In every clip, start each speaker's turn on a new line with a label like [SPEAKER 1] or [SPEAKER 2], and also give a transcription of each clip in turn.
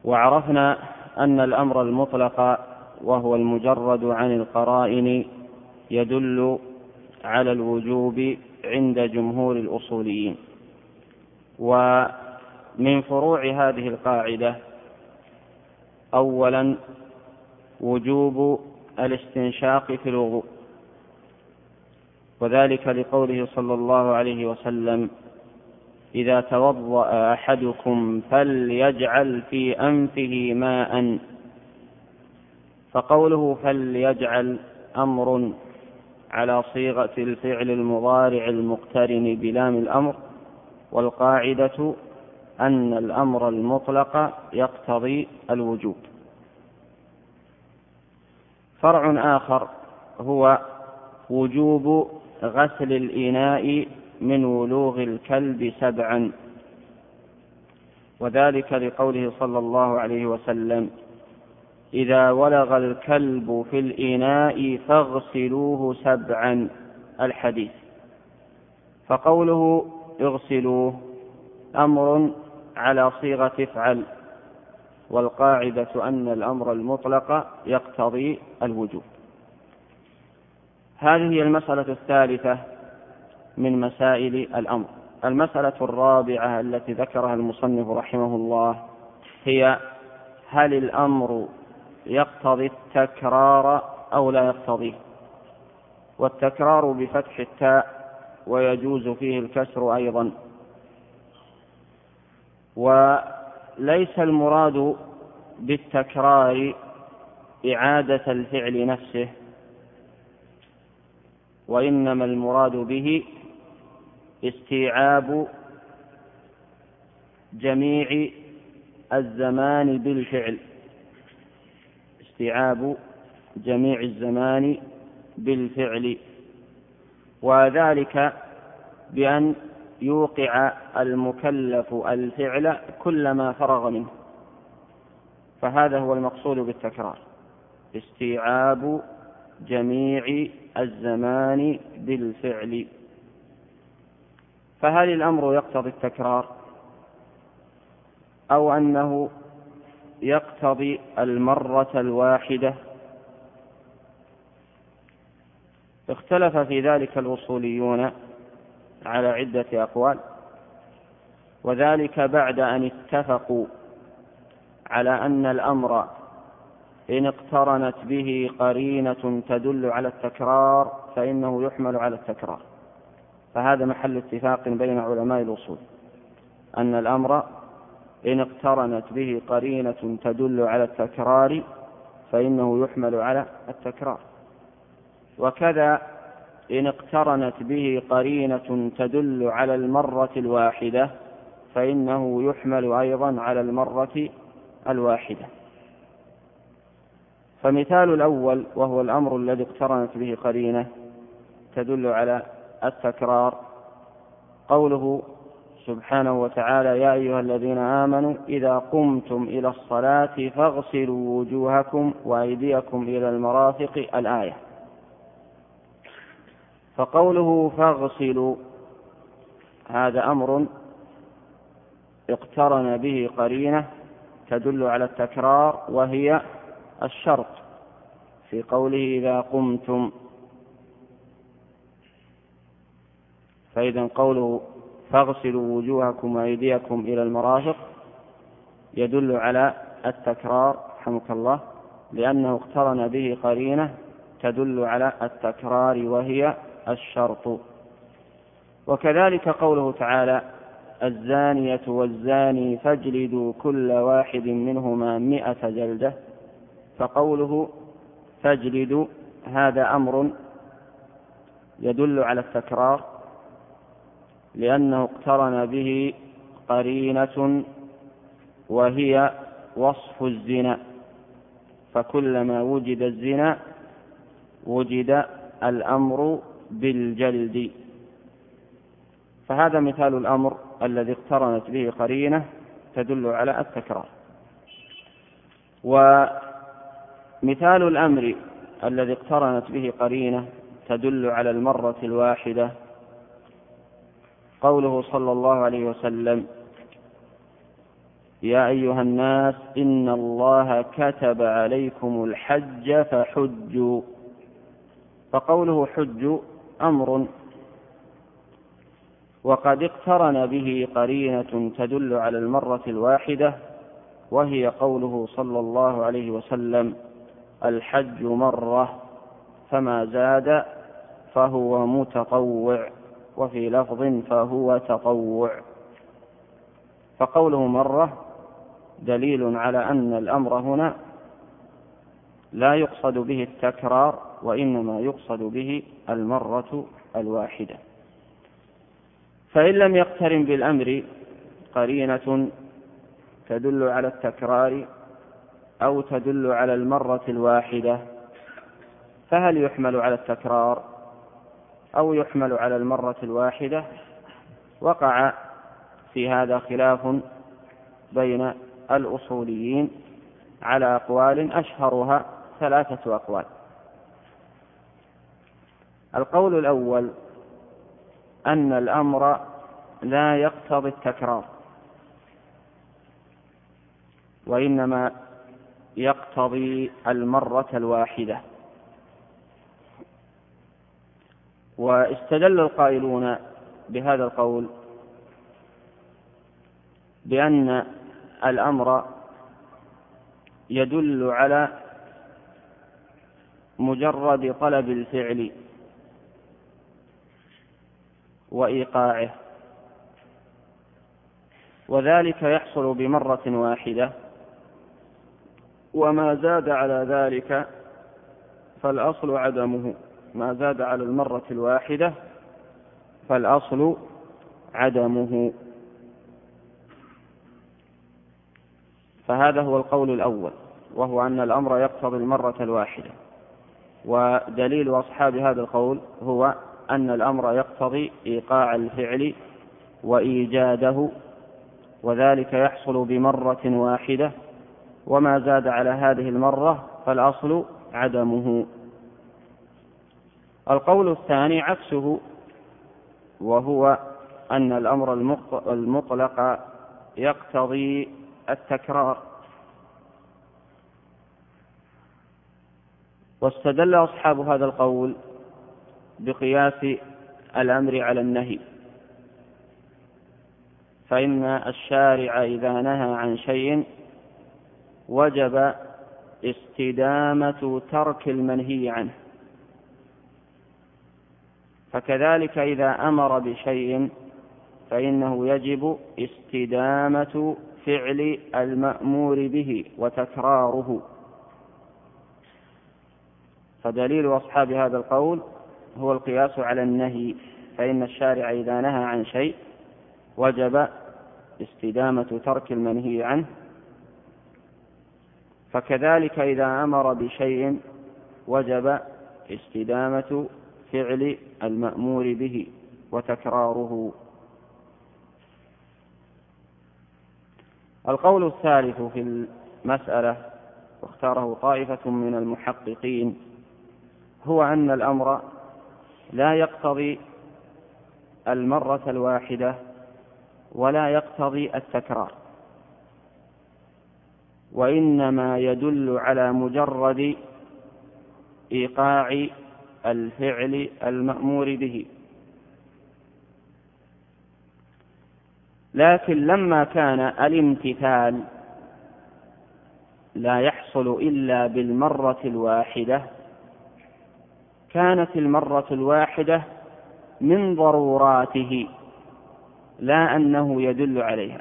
[SPEAKER 1] وعرفنا أن الأمر المطلق وهو المجرد عن القرائن يدل على الوجوب عند جمهور الأصوليين. ومن فروع هذه القاعدة أولا وجوب الاستنشاق في الوضوء، وذلك لقوله صلى الله عليه وسلم: إذا توضأ أحدكم فليجعل في أنفه ماء. فقوله فليجعل أمر على صيغة الفعل المضارع المقترن بلام الأمر، والقاعدة أن الأمر المطلق يقتضي الوجوب. فرع آخر هو وجوب غسل الإناء من ولوغ الكلب 7، وذلك لقوله صلى الله عليه وسلم: إذا ولغ الكلب في الإناء فاغسلوه 7 الحديث. فقوله اغسلوه أمر على صيغة افعل، والقاعدة أن الأمر المطلق يقتضي الوجوب. هذه هي المسألة الثالثة من مسائل الأمر. المسألة الرابعة التي ذكرها المصنف رحمه الله هي: هل الأمر يقتضي التكرار أو لا يقتضيه؟ والتكرار بفتح التاء، ويجوز فيه الكسر أيضا. وليس المراد بالتكرار إعادة الفعل نفسه، وإنما المراد به استيعاب جميع الزمان بالفعل، استيعاب جميع الزمان بالفعل، وذلك بأن يوقع المكلف الفعل كلما فرغ منه. فهذا هو المقصود بالتكرار، استيعاب جميع الزمان بالفعل. فهل الأمر يقتضي التكرار أو أنه يقتضي المرة الواحدة؟ اختلف في ذلك الأصوليون على عدة أقوال، وذلك بعد أن اتفقوا على أن الأمر إن اقترنت به قرينة تدل على التكرار فإنه يحمل على التكرار. فهذا محل اتفاق بين علماء الأصول، أن الأمر إن اقترنت به قرينة تدل على التكرار فإنه يحمل على التكرار، وكذا إن اقترنت به قرينة تدل على المرة الواحدة فإنه يحمل أيضا على المرة الواحدة. فمثال الأول وهو الأمر الذي اقترنت به قرينة تدل على التكرار قوله سبحانه وتعالى: يا أيها الذين آمنوا إذا قمتم إلى الصلاة فاغسلوا وجوهكم وأيديكم إلى المرافق، الآية. فقوله فاغسلوا هذا أمر اقترن به قرينة تدل على التكرار، وهي الشرط في قوله إذا قمتم. فإذا قوله فاغسلوا وجوهكم وأيديكم إلى المرافق يدل على التكرار رحمك الله، لأنه اقترن به قرينة تدل على التكرار وهي الشرط. وكذلك قوله تعالى: الزانية والزاني فاجلدوا كل واحد منهما 100 جلدة. فقوله فاجلدوا هذا أمر يدل على التكرار، لأنه اقترن به قرينة وهي وصف الزنا، فكلما وجد الزنا وجد الأمر بالجلد. فهذا مثال الأمر الذي اقترنت به قرينة تدل على التكرار. ومثال الأمر الذي اقترنت به قرينة تدل على المرة الواحدة قوله صلى الله عليه وسلم: يا أيها الناس إن الله كتب عليكم الحج فحجوا. فقوله حج أمر، وقد اقترن به قرينة تدل على المرة الواحدة، وهي قوله صلى الله عليه وسلم: الحج مرة فما زاد فهو متطوع، وفي لفظ فهو تطوع. فقوله مرة دليل على أن الأمر هنا لا يقصد به التكرار، وإنما يقصد به المرة الواحدة. فإن لم يقترن بالأمر قرينة تدل على التكرار أو تدل على المرة الواحدة، فهل يحمل على التكرار أو يحمل على المرة الواحدة؟ وقع في هذا خلاف بين الأصوليين على أقوال، أشهرها 3 أقوال. القول الأول أن الأمر لا يقتضي التكرار، وإنما يقتضي المرة الواحدة. واستدل القائلون بهذا القول بأن الأمر يدل على مجرد طلب الفعل وإيقاعه، وذلك يحصل بمرة واحدة، وما زاد على ذلك فالأصل عدمه. ما زاد على المرة الواحدة فالأصل عدمه. فهذا هو القول الأول، وهو أن الأمر يقتضي المرة الواحدة. ودليل أصحاب هذا القول هو أن الأمر يقتضي إيقاع الفعل وإيجاده، وذلك يحصل بمرة واحدة، وما زاد على هذه المرة فالأصل عدمه. القول الثاني عكسه، وهو أن الأمر المطلق يقتضي التكرار. واستدل أصحاب هذا القول بقياس الأمر على النهي، فإن الشارع إذا نهى عن شيء وجب استدامة ترك المنهي عنه، فكذلك إذا أمر بشيء فإنه يجب استدامة فعل المأمور به وتكراره. فدليل أصحاب هذا القول هو القياس على النهي، فإن الشارع إذا نهى عن شيء وجب استدامة ترك المنهي عنه، فكذلك إذا أمر بشيء وجب استدامة فعل المأمور به وتكراره. القول الثالث في المسألة، واختاره طائفة من المحققين، هو أن الأمر لا يقتضي المرة الواحدة ولا يقتضي التكرار، وإنما يدل على مجرد إيقاع الفعل المأمور به. لكن لما كان الامتثال لا يحصل إلا بالمرة الواحدة، كانت المرة الواحدة من ضروراته لا أنه يدل عليها.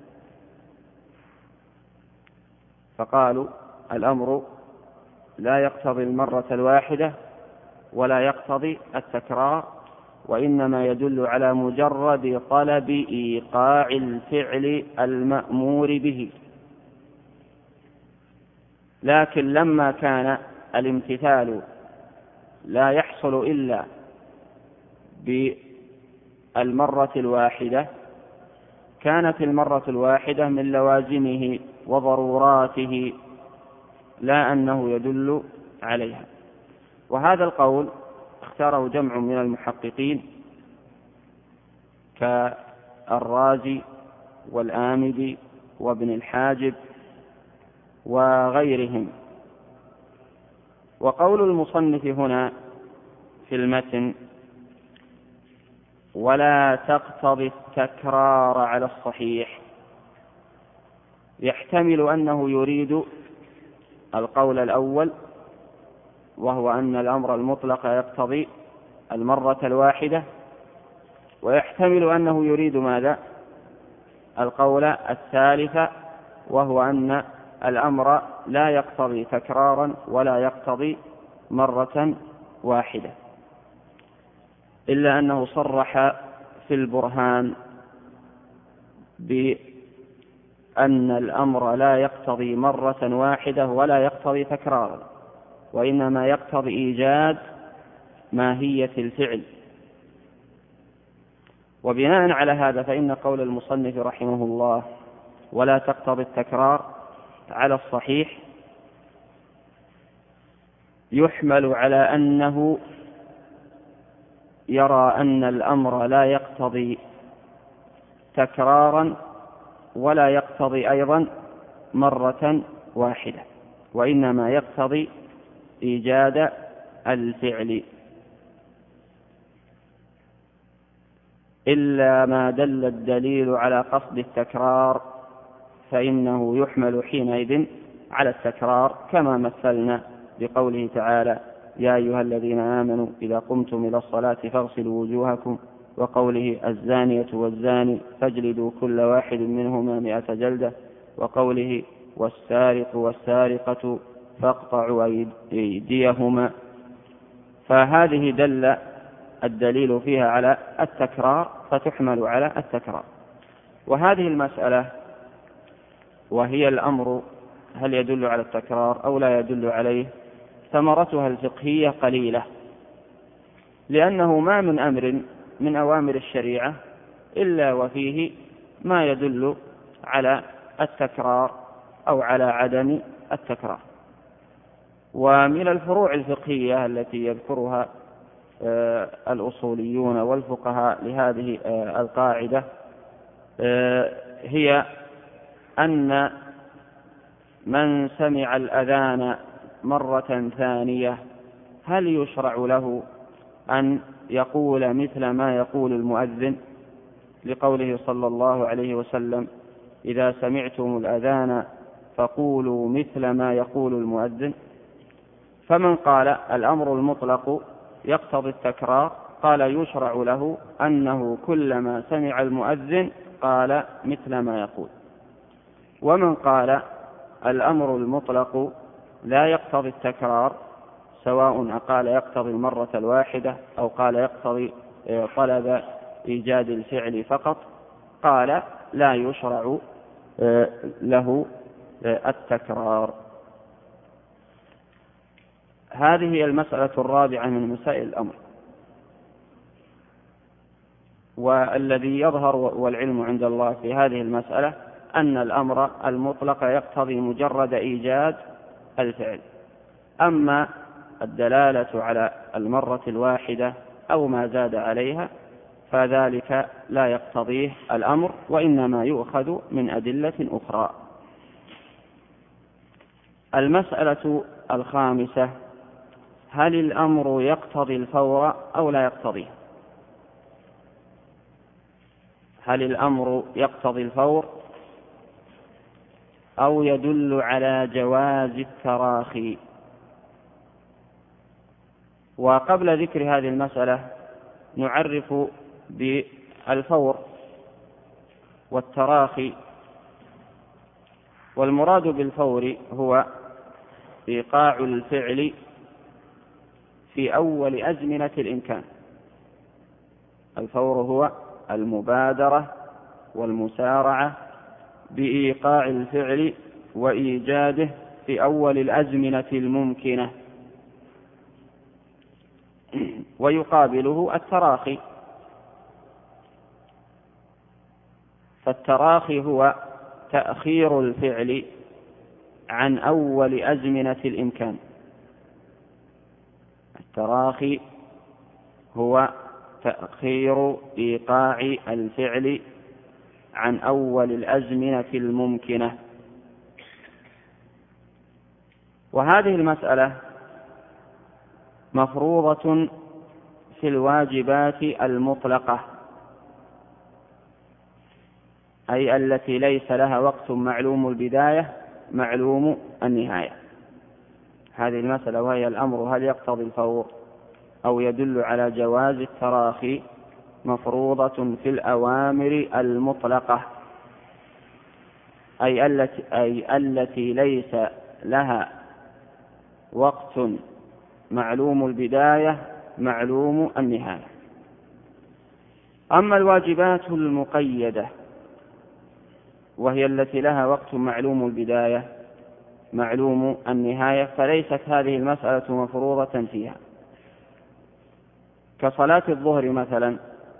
[SPEAKER 1] فقالوا الأمر لا يقتضي المرة الواحدة ولا يقتضي التكرار، وإنما يدل على مجرد طلب إيقاع الفعل المأمور به. لكن لما كان الامتثال لا يحصل إلا بالمرة الواحدة، كانت المرة الواحدة من لوازمه وضروراته لا أنه يدل عليها. وهذا القول اختاره جمع من المحققين كالرازي والآمدي وابن الحاجب وغيرهم. وقول المصنف هنا في المتن ولا تقتضي التكرار على الصحيح يحتمل أنه يريد القول الأول، وهو أن الأمر المطلق يقتضي المرة الواحدة، ويحتمل أنه يريد ماذا؟ القول الثالث، وهو أن الأمر لا يقتضي تكرارا ولا يقتضي مرة واحدة، إلا أنه صرح في البرهان بأن الأمر لا يقتضي مرة واحدة ولا يقتضي تكرارا، وإنما يقتضي إيجاد ماهية الفعل. وبناء على هذا فإن قول المصنف رحمه الله ولا تقتضي التكرار على الصحيح يحمل على أنه يرى أن الأمر لا يقتضي تكرارا ولا يقتضي أيضا مرة واحدة، وإنما يقتضي إيجاد الفعل، إلا ما دل الدليل على قصد التكرار فإنه يحمل حينئذ على التكرار، كما مثلنا بقوله تعالى يا أيها الذين آمنوا إذا قمتم إلى الصلاة فاغسلوا وجوهكم، وقوله الزانية والزاني فاجلدوا كل واحد منهما 100 جلدة، وقوله والسارق والسارقة فاقطعوا أيديهما. فهذه دل الدليل فيها على التكرار فتحمل على التكرار. وهذه المسألة وهي الأمر هل يدل على التكرار أو لا يدل عليه ثمرتها الفقهية قليلة، لأنه ما من أمر من أوامر الشريعة إلا وفيه ما يدل على التكرار أو على عدم التكرار. ومن الفروع الفقهية التي يذكرها الأصوليون والفقهاء لهذه القاعدة هي أن من سمع الأذان مرة ثانية هل يشرع له أن يقول مثل ما يقول المؤذن، لقوله صلى الله عليه وسلم إذا سمعتم الأذان فقولوا مثل ما يقول المؤذن. فمن قال الأمر المطلق يقتضي التكرار قال يشرع له أنه كلما سمع المؤذن قال مثل ما يقول. ومن قال الأمر المطلق لا يقتضي التكرار سواء قال يقتضي المرة الواحدة أو قال يقتضي طلب إيجاد الفعل فقط قال لا يشرع له التكرار. هذه هي المسألة الرابعة من مسائل الأمر. والذي يظهر والعلم عند الله في هذه المسألة أن الأمر المطلق يقتضي مجرد إيجاد الفعل، أما الدلالة على المرة الواحدة أو ما زاد عليها فذلك لا يقتضيه الأمر، وإنما يؤخذ من أدلة أخرى. المسألة الخامسة هل الأمر يقتضي الفور أو لا يقتضيه؟ هل الأمر يقتضي الفور أو يدل على جواز التراخي؟ وقبل ذكر هذه المسألة نعرف بالفور والتراخي. والمراد بالفور هو إيقاع الفعل في أول أزمنة الإمكان. الفور هو المبادرة والمسارعة بإيقاع الفعل وإيجاده في أول الأزمنة الممكنة، ويقابله التراخي. فالتراخي هو تأخير الفعل عن أول أزمنة الإمكان. التراخي هو تأخير إيقاع الفعل عن أول الأزمنة الممكنة. وهذه المسألة مفروضة في الواجبات المطلقة، أي التي ليس لها وقت معلوم البداية معلوم النهاية. هذه المسألة وهي الأمر هل يقتضي الفور أو يدل على جواز التراخي مفروضة في الأوامر المطلقة، أي التي ليس لها وقت معلوم البداية معلوم النهاية. أما الواجبات المقيدة وهي التي لها وقت معلوم البداية معلوم النهاية فليست هذه المسألة مفروضة فيها، كصلاة الظهر مثلا،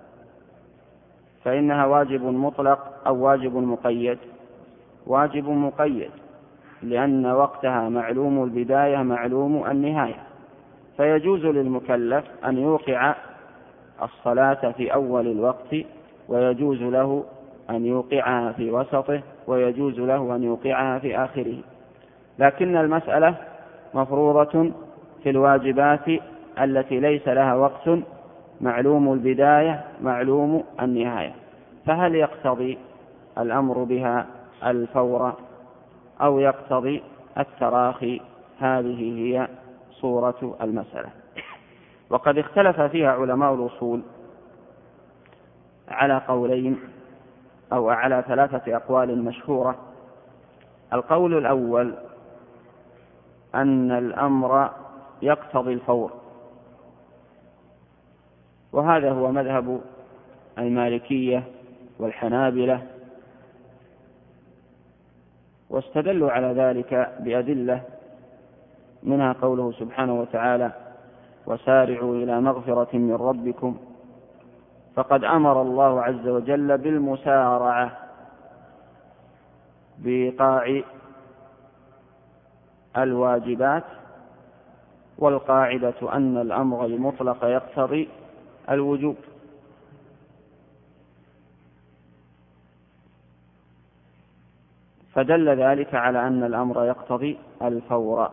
[SPEAKER 1] فإنها واجب مطلق أو واجب مقيد؟ واجب مقيد، لأن وقتها معلوم البداية معلوم النهاية، فيجوز للمكلف أن يوقع الصلاة في أول الوقت، ويجوز له أن يوقعها في وسطه، ويجوز له أن يوقعها في آخره. لكن المسألة مفروضة في الواجبات التي ليس لها وقت معلوم البداية معلوم النهاية، فهل يقتضي الأمر بها الفور أو يقتضي التراخي؟ هذه هي صورة المسألة. وقد اختلف فيها علماء الأصول على قولين أو على 3 أقوال مشهورة. القول الأول أن الأمر يقتضي الفور، وهذا هو مذهب المالكية والحنابلة، واستدلوا على ذلك بأدلة، منها قوله سبحانه وتعالى: وسارعوا إلى مغفرة من ربكم، فقد أمر الله عز وجل بالمسارعة بإيقاع الواجبات، والقاعدة أن الأمر المطلق يقتضي الوجوب. فدل ذلك على أن الأمر يقتضي الفور.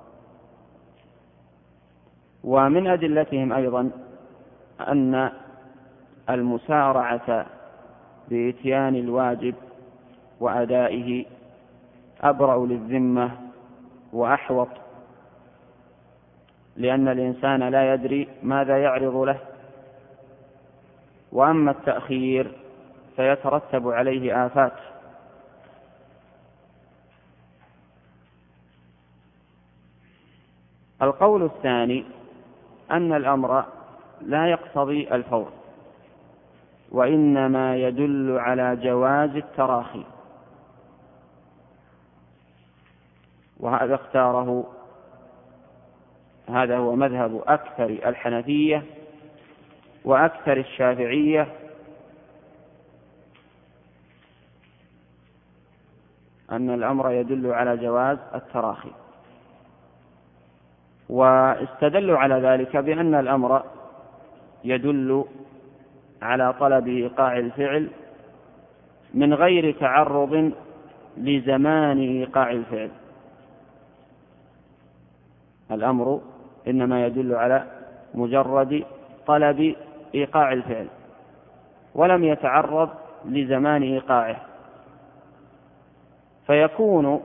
[SPEAKER 1] ومن أدلتهم أيضا أن المسارعة بإتيان الواجب وأدائه أبرأ للذمة وأحوط، لأن الإنسان لا يدري ماذا يعرض له، وأما التأخير فيترتب عليه آفات. القول الثاني أن الأمر لا يقتضي الفور، وإنما يدل على جواز التراخي، وهذا اختاره، هذا هو مذهب أكثر الحنفية وأكثر الشافعية، أن الأمر يدل على جواز التراخي. واستدلوا على ذلك بأن الأمر يدل على طلب إيقاع الفعل من غير تعرض لزمان إيقاع الفعل. الأمر إنما يدل على مجرد طلب إيقاع الفعل، ولم يتعرض لزمان إيقاعه، فيكون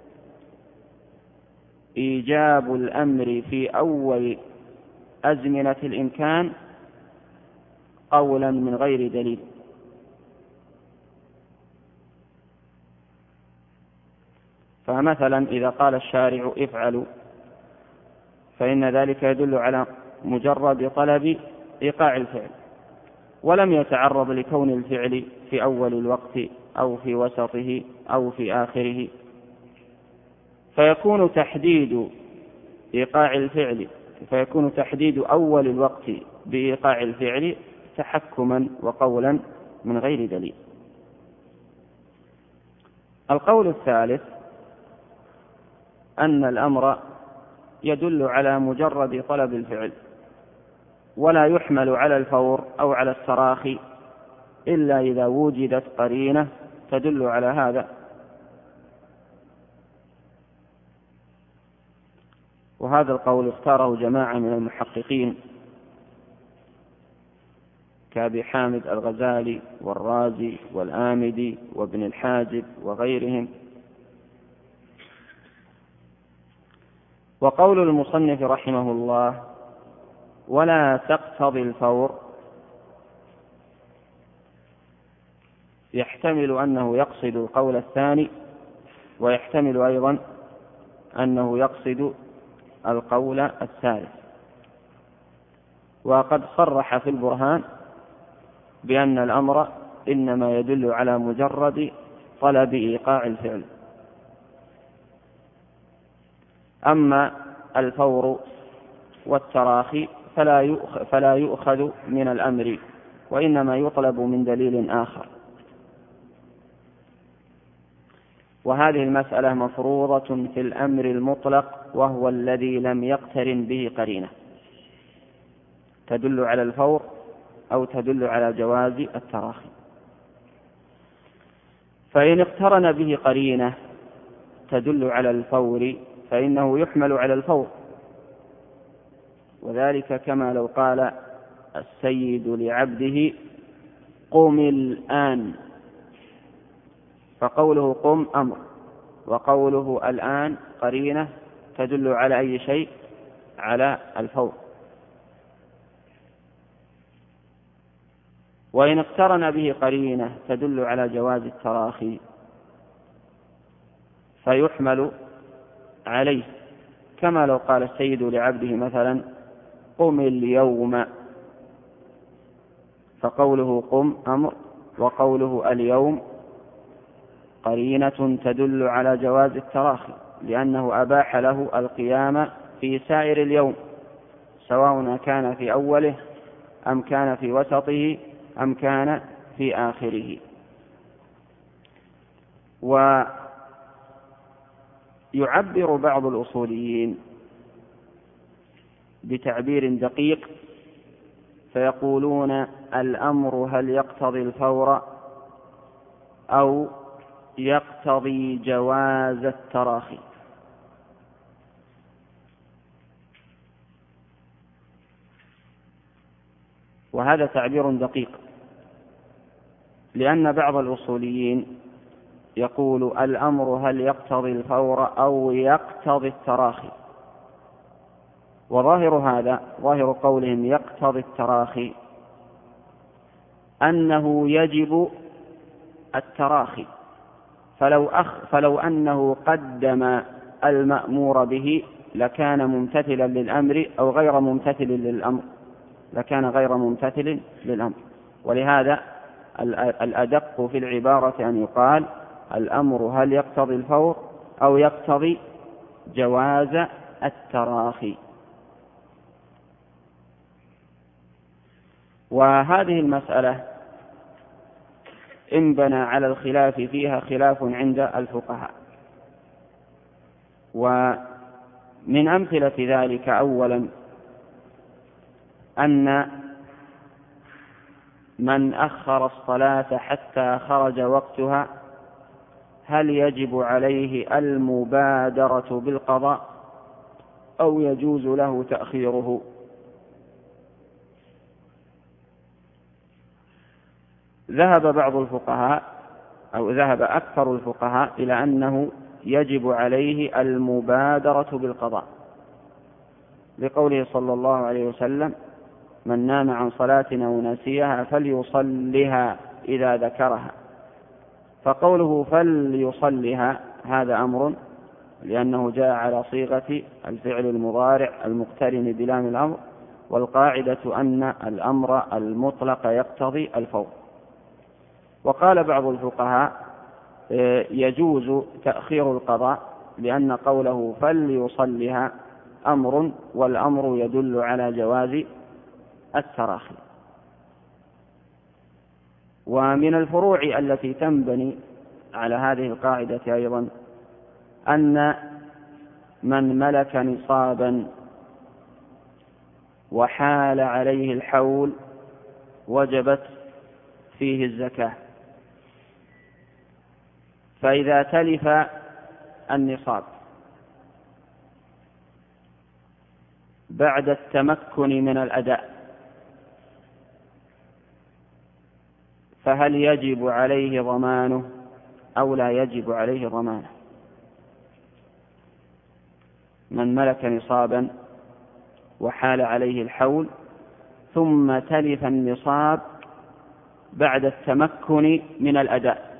[SPEAKER 1] إيجاب الأمر في أول أزمنة الإمكان قولا من غير دليل. فمثلا إذا قال الشارع افعلوا، فإن ذلك يدل على مجرد طلب إيقاع الفعل، ولم يتعرض لكون الفعل في أول الوقت أو في وسطه أو في آخره، فيكون تحديد إيقاع الفعل، فيكون تحديد أول الوقت بإيقاع الفعل تحكما وقولا من غير دليل. القول الثالث أن الأمر يدل على مجرد طلب الفعل، ولا يحمل على الفور أو على التراخي إلا إذا وجدت قرينة تدل على هذا. وهذا القول اختاره جماعة من المحققين كأبي حامد الغزالي والرازي والآمدي وابن الحاجب وغيرهم. وقول المصنف رحمه الله ولا تقتضي الفور يحتمل أنه يقصد القول الثاني، ويحتمل أيضا أنه يقصد القول الثالث. وقد صرح في البرهان بأن الأمر إنما يدل على مجرد طلب إيقاع الفعل. أما الفور والتراخي فلا يؤخذ من الأمر، وإنما يطلب من دليل آخر. وهذه المسألة مفروضة في الأمر المطلق، وهو الذي لم يقترن به قرينة تدل على الفور أو تدل على جواز التراخي. فإن اقترن به قرينة تدل على الفور فإنه يحمل على الفور، وذلك كما لو قال السيد لعبده قم الآن، فقوله قم أمر، وقوله الآن قرينة تدل على أي شيء؟ على الفور. وإن اقترن به قرينة تدل على جواز التراخي فيحمل عليه، كما لو قال السيد لعبده مثلا قم اليوم، فقوله قم أمر، وقوله اليوم قرينة تدل على جواز التراخي، لأنه أباح له القيام في سائر اليوم، سواء كان في أوله أم كان في وسطه أم كان في آخره. ويعبر بعض الأصوليين بتعبير دقيق فيقولون الأمر هل يقتضي الفور أو يقتضي جواز التراخي. وهذا تعبير دقيق، لأن بعض الأصوليين يقول الأمر هل يقتضي الفور أو يقتضي التراخي، وظاهر هذا ظاهر قولهم يقتضي التراخي أنه يجب التراخي، فلو أنه قدم المأمور به لكان ممتثلا للأمر أو غير ممتثل للأمر، لكان غير ممتثل للأمر. ولهذا الأدق في العبارة أن يقال الأمر هل يقتضي الفور أو يقتضي جواز التراخي. وهذه المسألة انبنى على الخلاف فيها خلاف عند الفقهاء، ومن أمثلة ذلك أولا أن من أخر الصلاة حتى خرج وقتها هل يجب عليه المبادرة بالقضاء أو يجوز له تأخيره؟ ذهب بعض الفقهاء أو ذهب أكثر الفقهاء إلى أنه يجب عليه المبادرة بالقضاء، لقوله صلى الله عليه وسلم من نام عن صلاة أو نسيها فليصلها إذا ذكرها. فقوله فليصلها هذا أمر، لأنه جاء على صيغة الفعل المضارع المقترن بلام الأمر، والقاعدة أن الأمر المطلق يقتضي الفور. وقال بعض الفقهاء يجوز تأخير القضاء، لأن قوله فليصلها أمر، والأمر يدل على جواز التراخي. ومن الفروع التي تنبني على هذه القاعدة أيضا أن من ملك نصابا وحال عليه الحول وجبت فيه الزكاة. فإذا تلف النصاب بعد التمكن من الأداء فهل يجب عليه ضمانه أو لا يجب عليه ضمانه؟ من ملك نصابا وحال عليه الحول ثم تلف النصاب بعد التمكن من الأداء،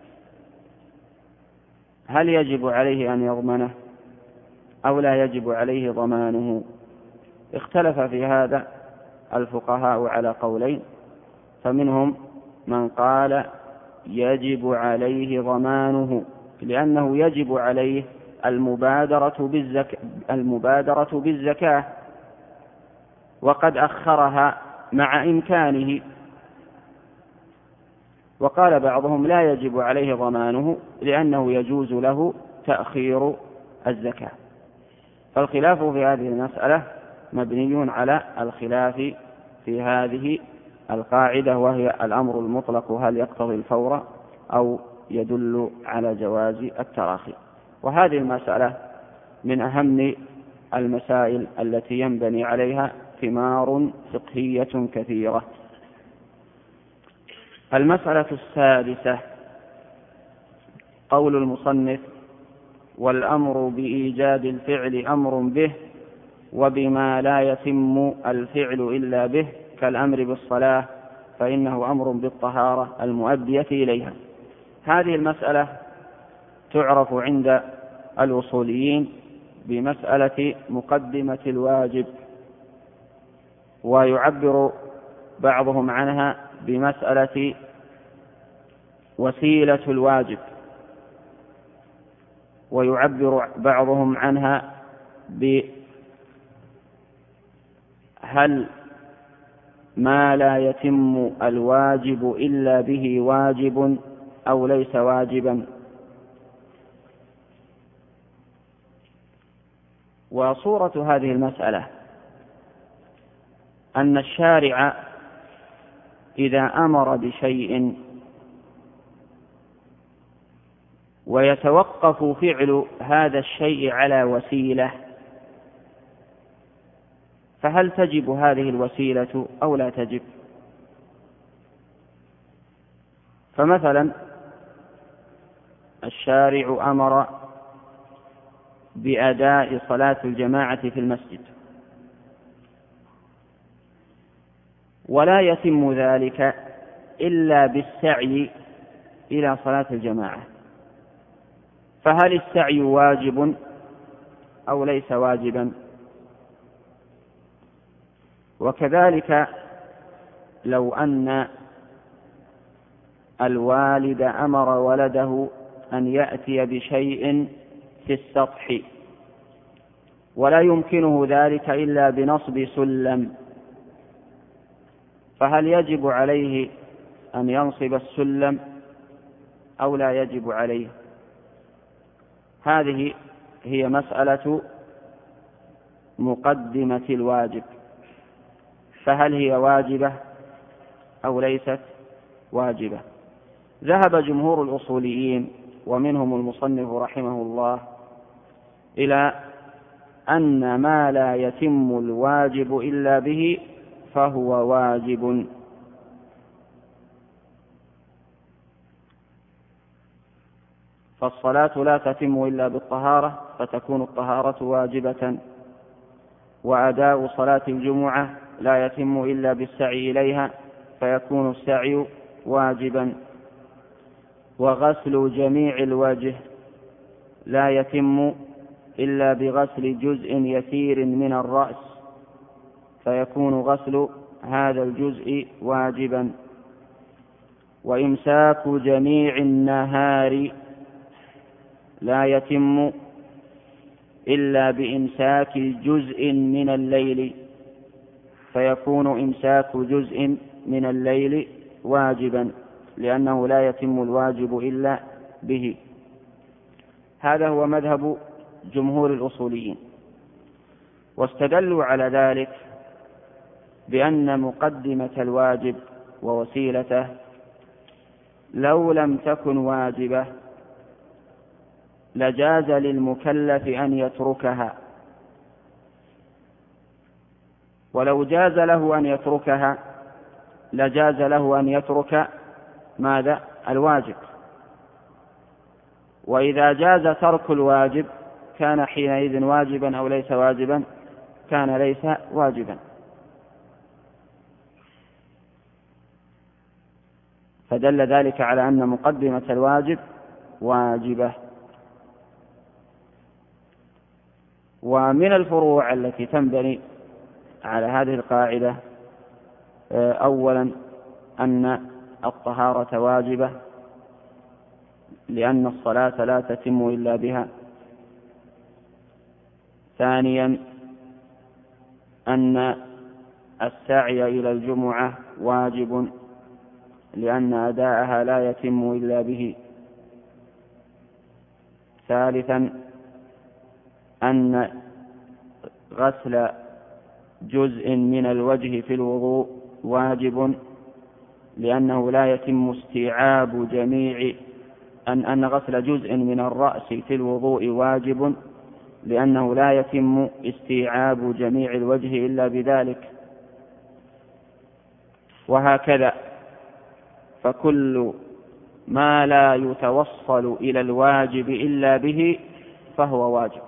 [SPEAKER 1] هل يجب عليه أن يضمنه أو لا يجب عليه ضمانه؟ اختلف في هذا الفقهاء على قولين، فمنهم من قال يجب عليه ضمانه لأنه يجب عليه المبادرة بالزكاة وقد أخرها مع إمكانه. وقال بعضهم لا يجب عليه ضمانه لأنه يجوز له تأخير الزكاة. فالخلاف في هذه المسألة مبني على الخلاف في هذه القاعدة، وهي الأمر المطلق هل يقتضي الفور أو يدل على جواز التراخي. وهذه المسألة من أهم المسائل التي ينبني عليها ثمار فقهية كثيرة. المسألة السادسة قول المصنف: والأمر بإيجاد الفعل أمر به وبما لا يتم الفعل إلا به كالأمر بالصلاة فإنه أمر بالطهارة المؤدية إليها. هذه المسألة تعرف عند الأصوليين بمسألة مقدمة الواجب، ويعبر بعضهم عنها بمسألة وسيلة الواجب، ويعبر بعضهم عنها هل ما لا يتم الواجب إلا به واجب أو ليس واجبا. وصورة هذه المسألة أن الشارع إذا أمر بشيء ويتوقف فعل هذا الشيء على وسيلة، فهل تجب هذه الوسيلة أو لا تجب؟ فمثلا الشارع أمر بأداء صلاة الجماعة في المسجد، ولا يتم ذلك إلا بالسعي إلى صلاة الجماعة، فهل السعي واجب أو ليس واجبا؟ وكذلك لو أن الوالد أمر ولده أن يأتي بشيء في السطح ولا يمكنه ذلك إلا بنصب سلم، فهل يجب عليه أن ينصب السلم أو لا يجب عليه؟ هذه هي مسألة مقدمة الواجب، فهل هي واجبة أو ليست واجبة؟ ذهب جمهور الأصوليين ومنهم المصنف رحمه الله إلى أن ما لا يتم الواجب إلا به فهو واجب. فالصلاة لا تتم إلا بالطهارة فتكون الطهارة واجبة، وأداء صلاة الجمعة لا يتم إلا بالسعي إليها فيكون السعي واجبا، وغسل جميع الوجه لا يتم إلا بغسل جزء يسير من الرأس فيكون غسل هذا الجزء واجبا، وإمساك جميع النهار لا يتم إلا بإمساك جزء من الليل فيكون إمساك جزء من الليل واجبا، لأنه لا يتم الواجب إلا به. هذا هو مذهب جمهور الأصوليين، واستدلوا على ذلك بأن مقدمة الواجب ووسيلته لو لم تكن واجبة لجاز للمكلف أن يتركها، ولو جاز له أن يتركها لجاز له أن يترك ماذا؟ الواجب. وإذا جاز ترك الواجب كان حينئذ واجبا أو ليس واجبا؟ كان ليس واجبا. فدل ذلك على أن مقدمة الواجب واجبة. ومن الفروع التي تنبني على هذه القاعدة أولا أن الطهارة واجبة لأن الصلاة لا تتم إلا بها. ثانيا أن السعي إلى الجمعة واجب لأن أداءها لا يتم إلا به. ثالثا أن غسل جزء من الوجه في الوضوء واجب لأنه لا يتم استيعاب جميع أن غسل جزء من الرأس في الوضوء واجب لأنه لا يتم استيعاب جميع الوجه إلا بذلك. وهكذا فكل ما لا يتوصل إلى الواجب إلا به فهو واجب.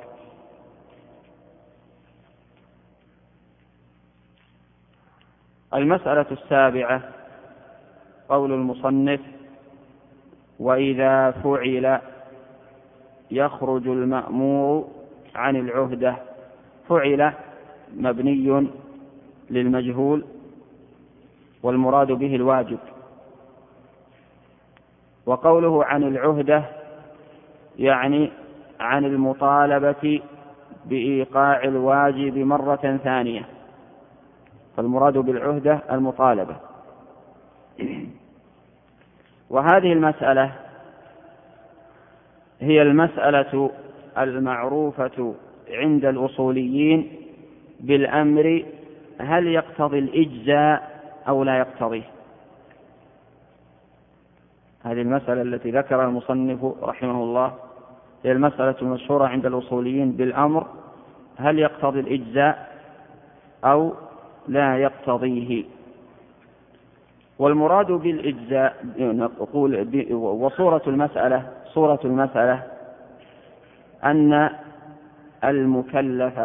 [SPEAKER 1] المسألة السابعة قول المصنف: وإذا فعل يخرج المأمور عن العهدة. فعل مبني للمجهول والمراد به الواجب، وقوله عن العهدة يعني عن المطالبة بإيقاع الواجب مرة ثانية، فالمراد بالعهدة المطالبة. وهذه المسألة هي المسألة المعروفة عند الأصوليين بالأمر هل يقتضي الإجزاء أو لا يقتضيه. هذه المسألة التي ذكرها المصنف رحمه الله هي المسألة المشهورة عند الأصوليين بالأمر هل يقتضي الإجزاء أو لا يقتضيه. والمراد بالإجزاء نقول وصورة المسألة أن المكلف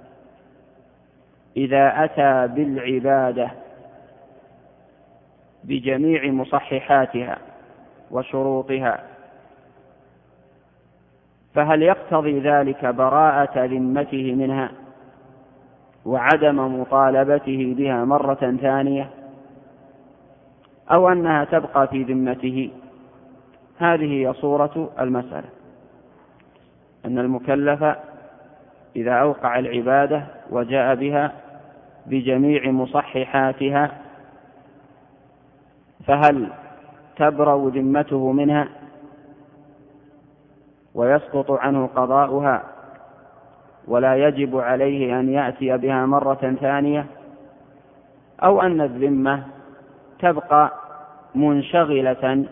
[SPEAKER 1] إذا أتى بالعبادة بجميع مصححاتها وشروطها فهل يقتضي ذلك براءة ذمته منها وعدم مطالبته بها مرة ثانية أو أنها تبقى في ذمته؟ هذه هي صورة المسألة، أن المكلف إذا أوقع العبادة وجاء بها بجميع مصححاتها فهل تبرأ ذمته منها ويسقط عنه قضاؤها ولا يجب عليه أن يأتي بها مرة ثانية، أو أن الذمة تبقى منشغلة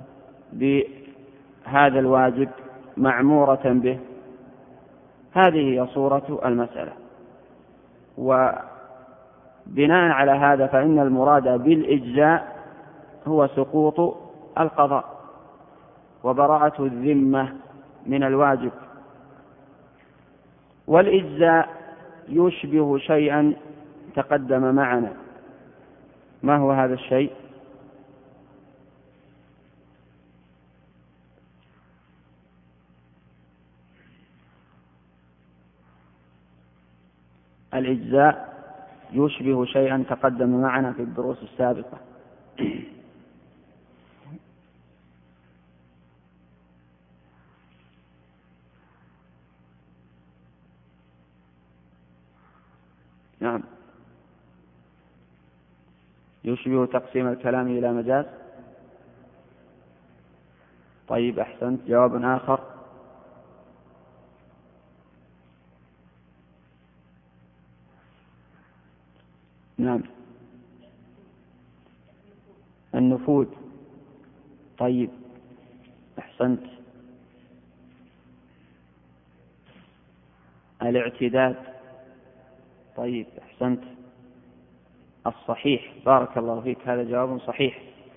[SPEAKER 1] بهذا الواجب معمورة به. هذه هي صورة المسألة. وبناء على هذا فإن المراد بالإجزاء هو سقوط القضاء وبراءة الذمة من الواجب. والإجزاء يشبه شيئا تقدم معنا. ما هو هذا الشيء؟ الإجزاء يشبه شيئا تقدم معنا في الدروس السابقة. نعم، يشبه تقسيم الكلام إلى مجاز. طيب أحسنت. جواب آخر. نعم، النفوذ. طيب، أحسنت. الاعتداد. طيب، أحسنت. الصحيح، بارك الله فيك، هذا جواب صحيح.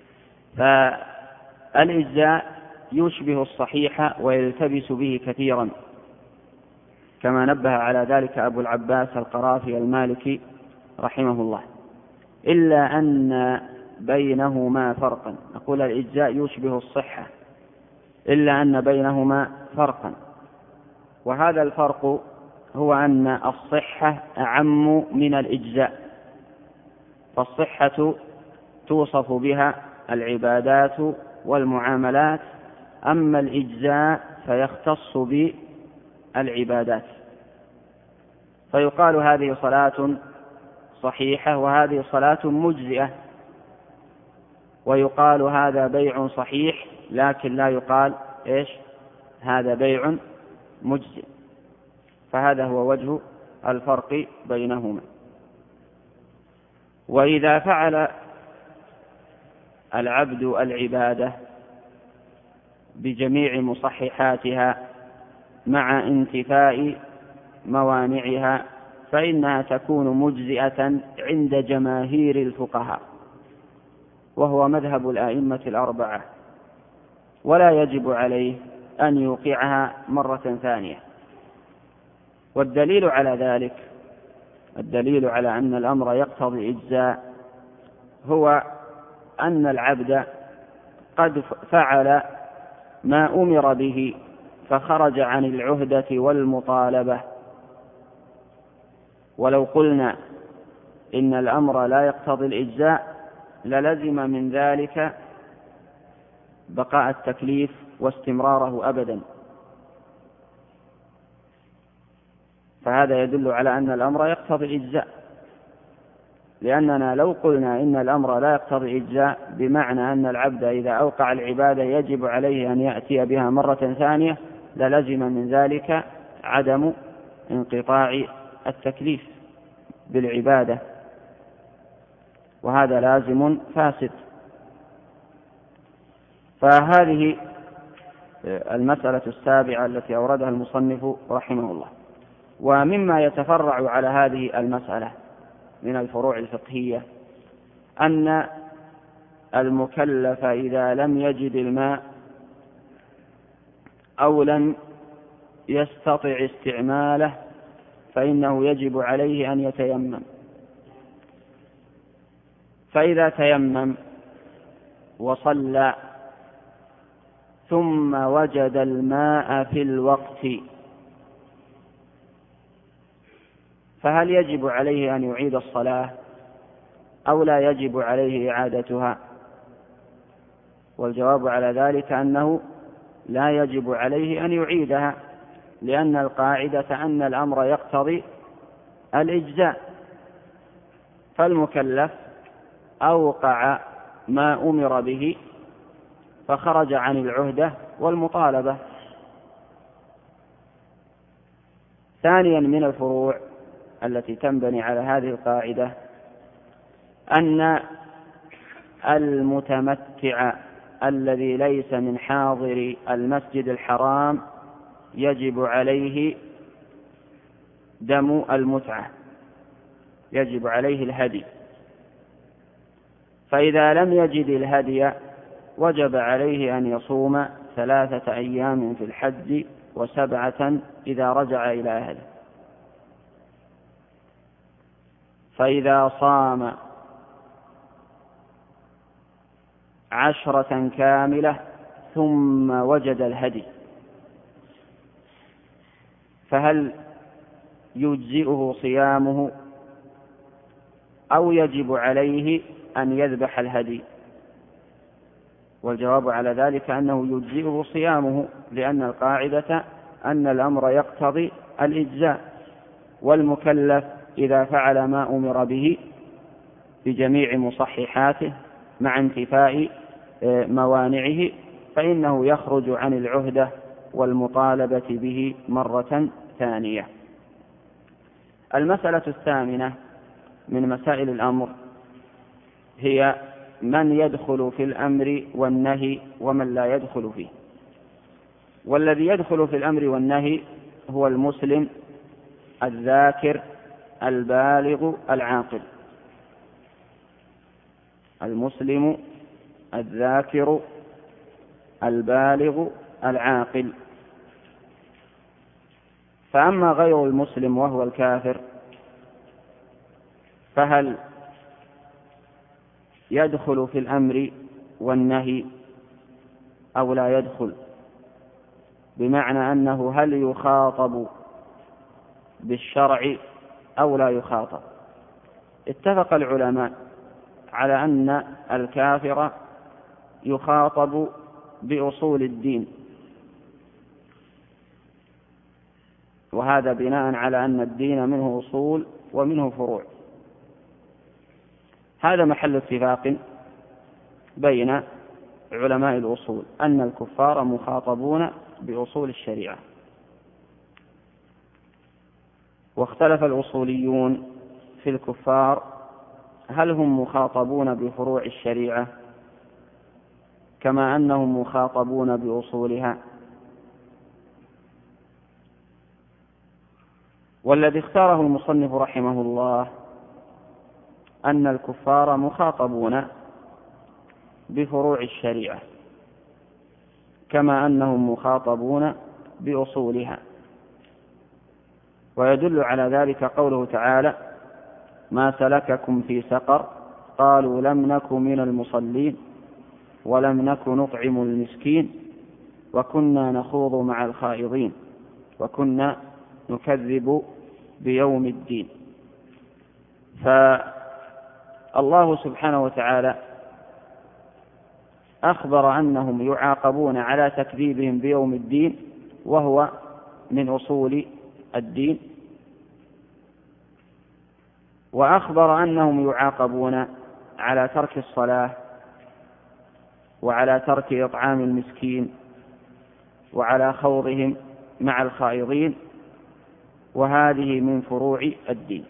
[SPEAKER 1] فالإجزاء يشبه الصحيح ويلتبس به كثيرا، كما نبه على ذلك أبو العباس القرافي المالكي رحمه الله، إلا أن بينهما فرقا. نقول الإجزاء يشبه الصحة إلا أن بينهما فرقا، وهذا الفرق هو أن الصحة أعم من الإجزاء، فالصحة توصف بها العبادات والمعاملات، أما الإجزاء فيختص بالعبادات، فيقال هذه صلاة صحيحة وهذه صلاة مجزئة، ويقال هذا بيع صحيح لكن لا يقال إيش؟ هذا بيع مجزئ. فهذا هو وجه الفرق بينهما. وإذا فعل العبد العبادة بجميع مصححاتها مع انتفاء موانعها فإنها تكون مجزئة عند جماهير الفقهاء، وهو مذهب الأئمة الأربعة، ولا يجب عليه أن يوقعها مرة ثانية. والدليل على ذلك، الدليل على أن الأمر يقتضي إجزاء، هو أن العبد قد فعل ما أمر به فخرج عن العهدة والمطالبة. ولو قلنا إن الأمر لا يقتضي الإجزاء للزم من ذلك بقاء التكليف واستمراره أبدا، فهذا يدل على أن الأمر يقتضي الإجزاء، لأننا لو قلنا إن الأمر لا يقتضي الإجزاء بمعنى أن العبد إذا أوقع العبادة يجب عليه أن يأتي بها مرة ثانية للزم من ذلك عدم انقطاع التكليف بالعبادة، وهذا لازم فاسد. فهذه المسألة السابعة التي أوردها المصنف رحمه الله. ومما يتفرع على هذه المسألة من الفروع الفقهية أن المكلف إذا لم يجد الماء أو لم يستطع استعماله فإنه يجب عليه أن يتيمم، فإذا تيمم وصلى ثم وجد الماء في الوقت فهل يجب عليه أن يعيد الصلاة أو لا يجب عليه إعادتها؟ والجواب على ذلك أنه لا يجب عليه أن يعيدها، لأن القاعدة أن الأمر يقتضي الإجزاء، فالمكلف أوقع ما أمر به فخرج عن العهدة والمطالبة. ثانيا من الفروع التي تنبني على هذه القاعدة أن المتمتع الذي ليس من حاضر المسجد الحرام يجب عليه دم المتعة، يجب عليه الهدي، فإذا لم يجد الهدي وجب عليه أن يصوم 3 أيام في الحج و7 إذا رجع إلى أهله. فإذا صام 10 كاملة ثم وجد الهدي فهل يجزئه صيامه أو يجب عليه أن يذبح الهدي؟ والجواب على ذلك أنه يجزئه صيامه، لأن القاعدة أن الأمر يقتضي الإجزاء، والمكلف إذا فعل ما أمر به بجميع مصححاته مع انتفاء موانعه فإنه يخرج عن العهدة والمطالبة به مرة ثانية. المسألة الثامنة من مسائل الأمر هي من يدخل في الأمر والنهي ومن لا يدخل فيه. والذي يدخل في الأمر والنهي هو المسلم الذاكر البالغ العاقل. المسلم الذاكر البالغ العاقل. فأما غير المسلم وهو الكافر فهل يدخل في الأمر والنهي أو لا يدخل؟ بمعنى أنه هل يخاطب بالشرع أو لا يخاطب؟ اتفق العلماء على أن الكافر يخاطب بأصول الدين، وهذا بناء على أن الدين منه أصول ومنه فروع. هذا محل اتفاق بين علماء الأصول أن الكفار مخاطبون بأصول الشريعة. واختلف الأصوليون في الكفار هل هم مخاطبون بفروع الشريعة كما أنهم مخاطبون بأصولها. والذي اختاره المصنف رحمه الله أن الكفار مخاطبون بفروع الشريعة كما أنهم مخاطبون بأصولها. ويدل على ذلك قوله تعالى: ما سلككم في سقر قالوا لم نك من المصلين ولم نك نطعم المسكين وكنا نخوض مع الخائضين وكنا نكذب بيوم الدين. فالله سبحانه وتعالى أخبر أنهم يعاقبون على تكذيبهم بيوم الدين وهو من أصول الدين، وأخبر أنهم يعاقبون على ترك الصلاة وعلى ترك إطعام المسكين وعلى خوضهم مع الخائضين، وهذه من فروع الدين.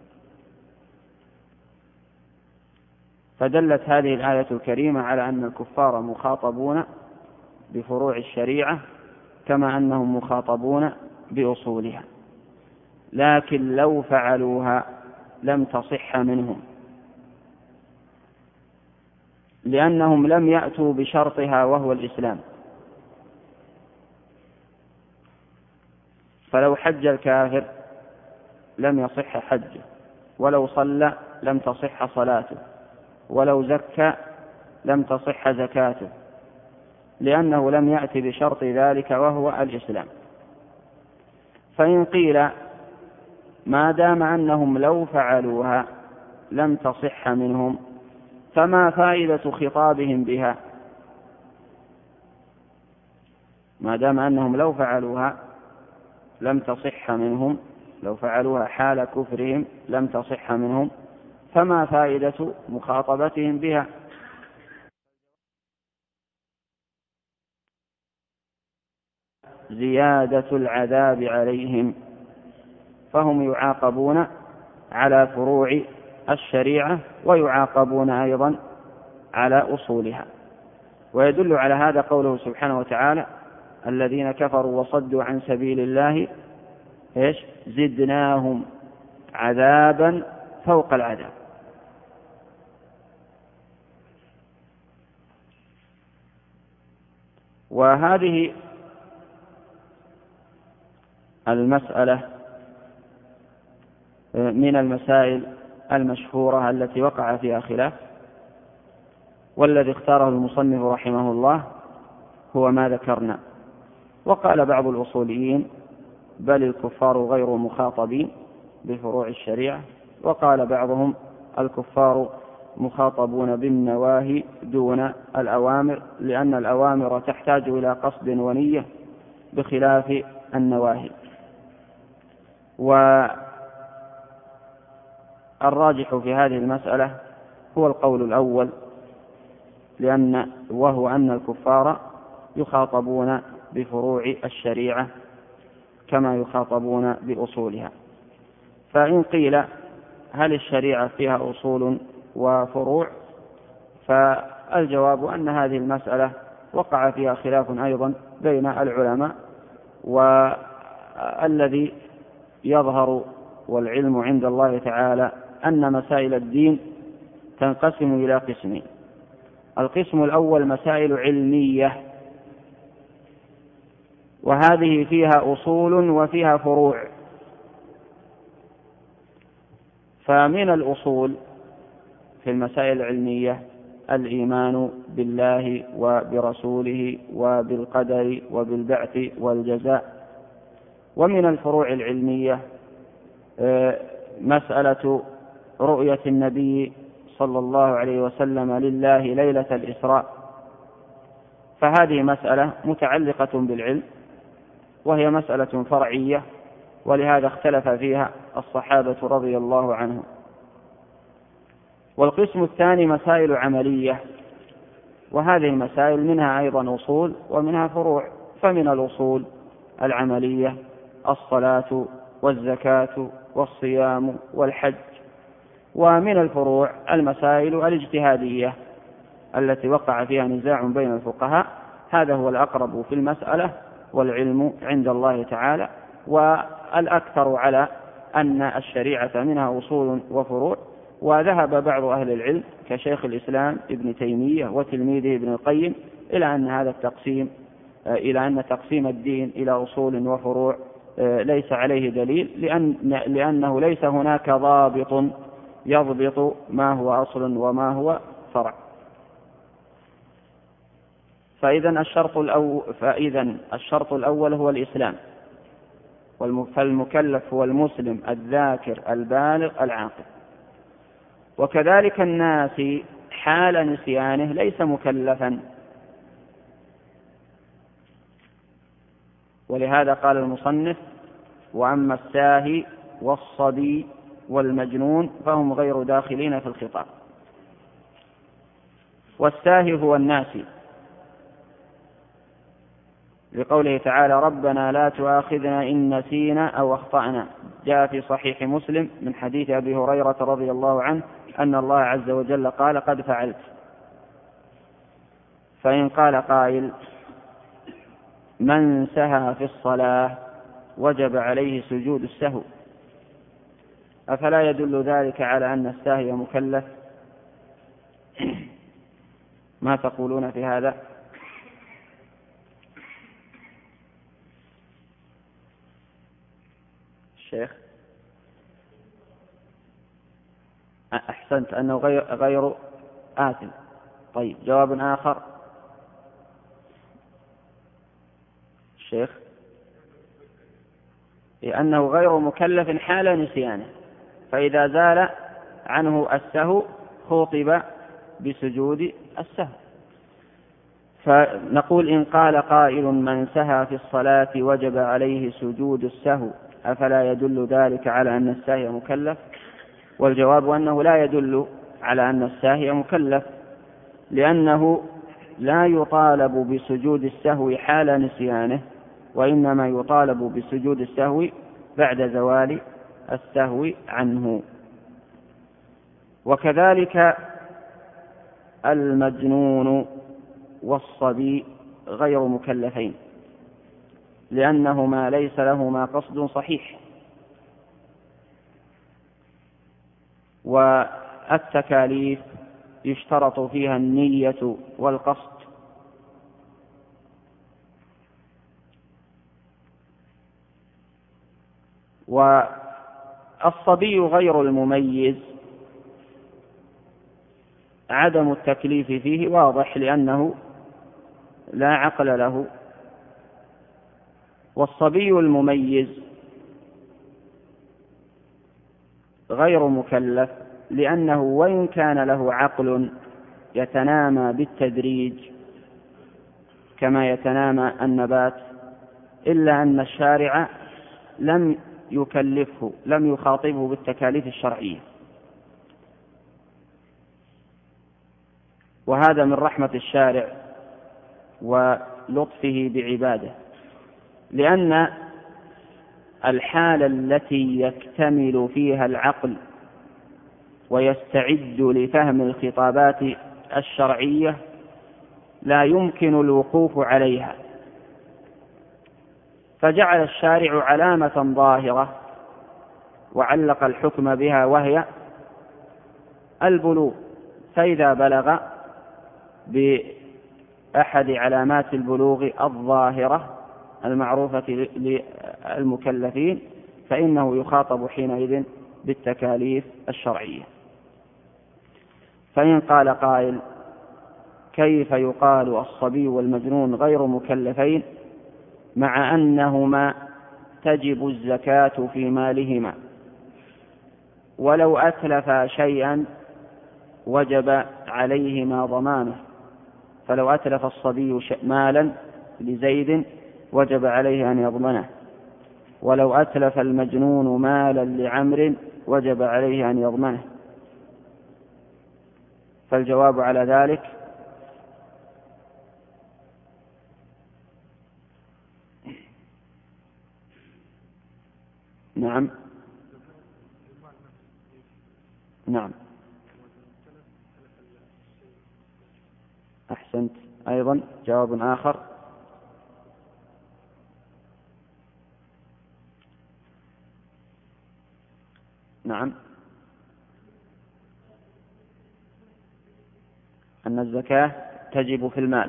[SPEAKER 1] فدلت هذه الآية الكريمة على أن الكفار مخاطبون بفروع الشريعة كما أنهم مخاطبون بأصولها، لكن لو فعلوها لم تصح منهم، لأنهم لم يأتوا بشرطها وهو الإسلام. فلو حج الكافر لم يصح حجه، ولو صلى لم تصح صلاته، ولو زكى لم تصح زكاته، لأنه لم يأتي بشرط ذلك وهو الإسلام. فإن قيل ما دام أنهم لو فعلوها لم تصح منهم فما فائدة خطابهم بها؟ ما دام أنهم لو فعلوها لم تصح منهم، لو فعلوها حال كفرهم لم تصح منهم، فما فائدة مخاطبتهم بها؟ زيادة العذاب عليهم، فهم يعاقبون على فروع الشريعة ويعاقبون أيضا على أصولها. ويدل على هذا قوله سبحانه وتعالى: الذين كفروا وصدوا عن سبيل الله زدناهم عذابا فوق العذاب. وهذه المسألة من المسائل المشهورة التي وقع فيها خلاف، والذي اختاره المصنف رحمه الله هو ما ذكرنا. وقال بعض الأصوليين: بل الكفار غير مخاطبين بفروع الشريعة. وقال بعضهم: الكفار مخاطبون بالنواهي دون الأوامر، لأن الأوامر تحتاج إلى قصد ونية بخلاف النواهي. والراجح في هذه المسألة هو القول الأول، وهو أن الكفار يخاطبون بفروع الشريعة كما يخاطبون بأصولها. فإن قيل هل الشريعة فيها أصول وفروع؟ فالجواب أن هذه المسألة وقع فيها خلاف أيضا بين العلماء، والذي يظهر والعلم عند الله تعالى أن مسائل الدين تنقسم إلى قسمين. القسم الأول مسائل علمية، وهذه فيها أصول وفيها فروع. فمن الأصول في المسائل العلمية الإيمان بالله وبرسوله وبالقدر وبالبعث والجزاء. ومن الفروع العلمية مسألة رؤية النبي صلى الله عليه وسلم لله ليلة الإسراء، فهذه مسألة متعلقة بالعلم، وهي مسألة فرعية، ولهذا اختلف فيها الصحابة رضي الله عنهم. والقسم الثاني مسائل عملية، وهذه المسائل منها أيضا أصول ومنها فروع. فمن الأصول العملية الصلاة والزكاة والصيام والحج. ومن الفروع المسائل الاجتهادية التي وقع فيها نزاع بين الفقهاء، هذا هو الأقرب في المسألة، والعلم عند الله تعالى. والأكثر على أن الشريعة منها أصول وفروع. وذهب بعض أهل العلم كشيخ الإسلام ابن تيمية وتلميذه ابن القيم إلى أن تقسيم الدين إلى أصول وفروع ليس عليه دليل، لأنه ليس هناك ضابط يضبط ما هو أصل وما هو فرع. فإذا الشرط الأول هو الإسلام، فالمكلف هو المسلم الذاكر البالغ العاقل. وكذلك الناس حال نسيانه ليس مكلفا، ولهذا قال المصنف: وأما الساهي والصبي والمجنون فهم غير داخلين في الخطاب. والساهي هو الناسي، لقوله تعالى: ربنا لا تؤاخذنا إن نسينا أو أخطأنا. جاء في صحيح مسلم من حديث أبي هريرة رضي الله عنه أن الله عز وجل قال: قد فعلت. فإن قال قائل: من سهى في الصلاة وجب عليه سجود السهو، أفلا يدل ذلك على أن الساهي مكلف؟ ما تقولون في هذا؟ الشيخ أحسنت، أنه غير آثم. طيب، جواب آخر الشيخ: لأنه غير مكلف حال نسيانه، فإذا زال عنه السهو خوطب بسجود السهو. فنقول: إن قال قائل من سهى في الصلاة وجب عليه سجود السهو، أفلا يدل ذلك على أن الساهي مكلف؟ والجواب أنه لا يدل على أن الساهي مكلف، لأنه لا يطالب بسجود السهو حال نسيانه، وإنما يطالب بسجود السهو بعد زوال السهو عنه. وكذلك المجنون والصبي غير مكلفين، لأنهما ليس لهما قصد صحيح، والتكاليف يشترط فيها النية والقصد. والصبي غير المميز عدم التكليف فيه واضح، لأنه لا عقل له. والصبي المميز غير مكلف، لأنه وإن كان له عقل يتنامى بالتدريج كما يتنامى النبات، إلا أن الشارع لم يكلفه، لم يخاطبه بالتكاليف الشرعية. وهذا من رحمة الشارع ولطفه بعباده، لأن الحالة التي يكتمل فيها العقل ويستعد لفهم الخطابات الشرعية لا يمكن الوقوف عليها، فجعل الشارع علامة ظاهرة وعلق الحكم بها، وهي البلوغ. فإذا بلغ بأحد علامات البلوغ الظاهرة المعروفة للمكلفين فإنه يخاطب حينئذ بالتكاليف الشرعية. فإن قال قائل: كيف يقال الصبي والمجنون غير مكلفين مع أنهما تجب الزكاة في مالهما، ولو أتلفا شيئا وجب عليهما ضمانه؟ فلو أتلف الصبي مالا لزيد وجب عليه أن يضمنه، ولو أتلف المجنون مالا لعمر وجب عليه أن يضمنه. فالجواب على ذلك: نعم. أحسنت. أيضا جواب آخر: نعم، أن الزكاة تجب في المال.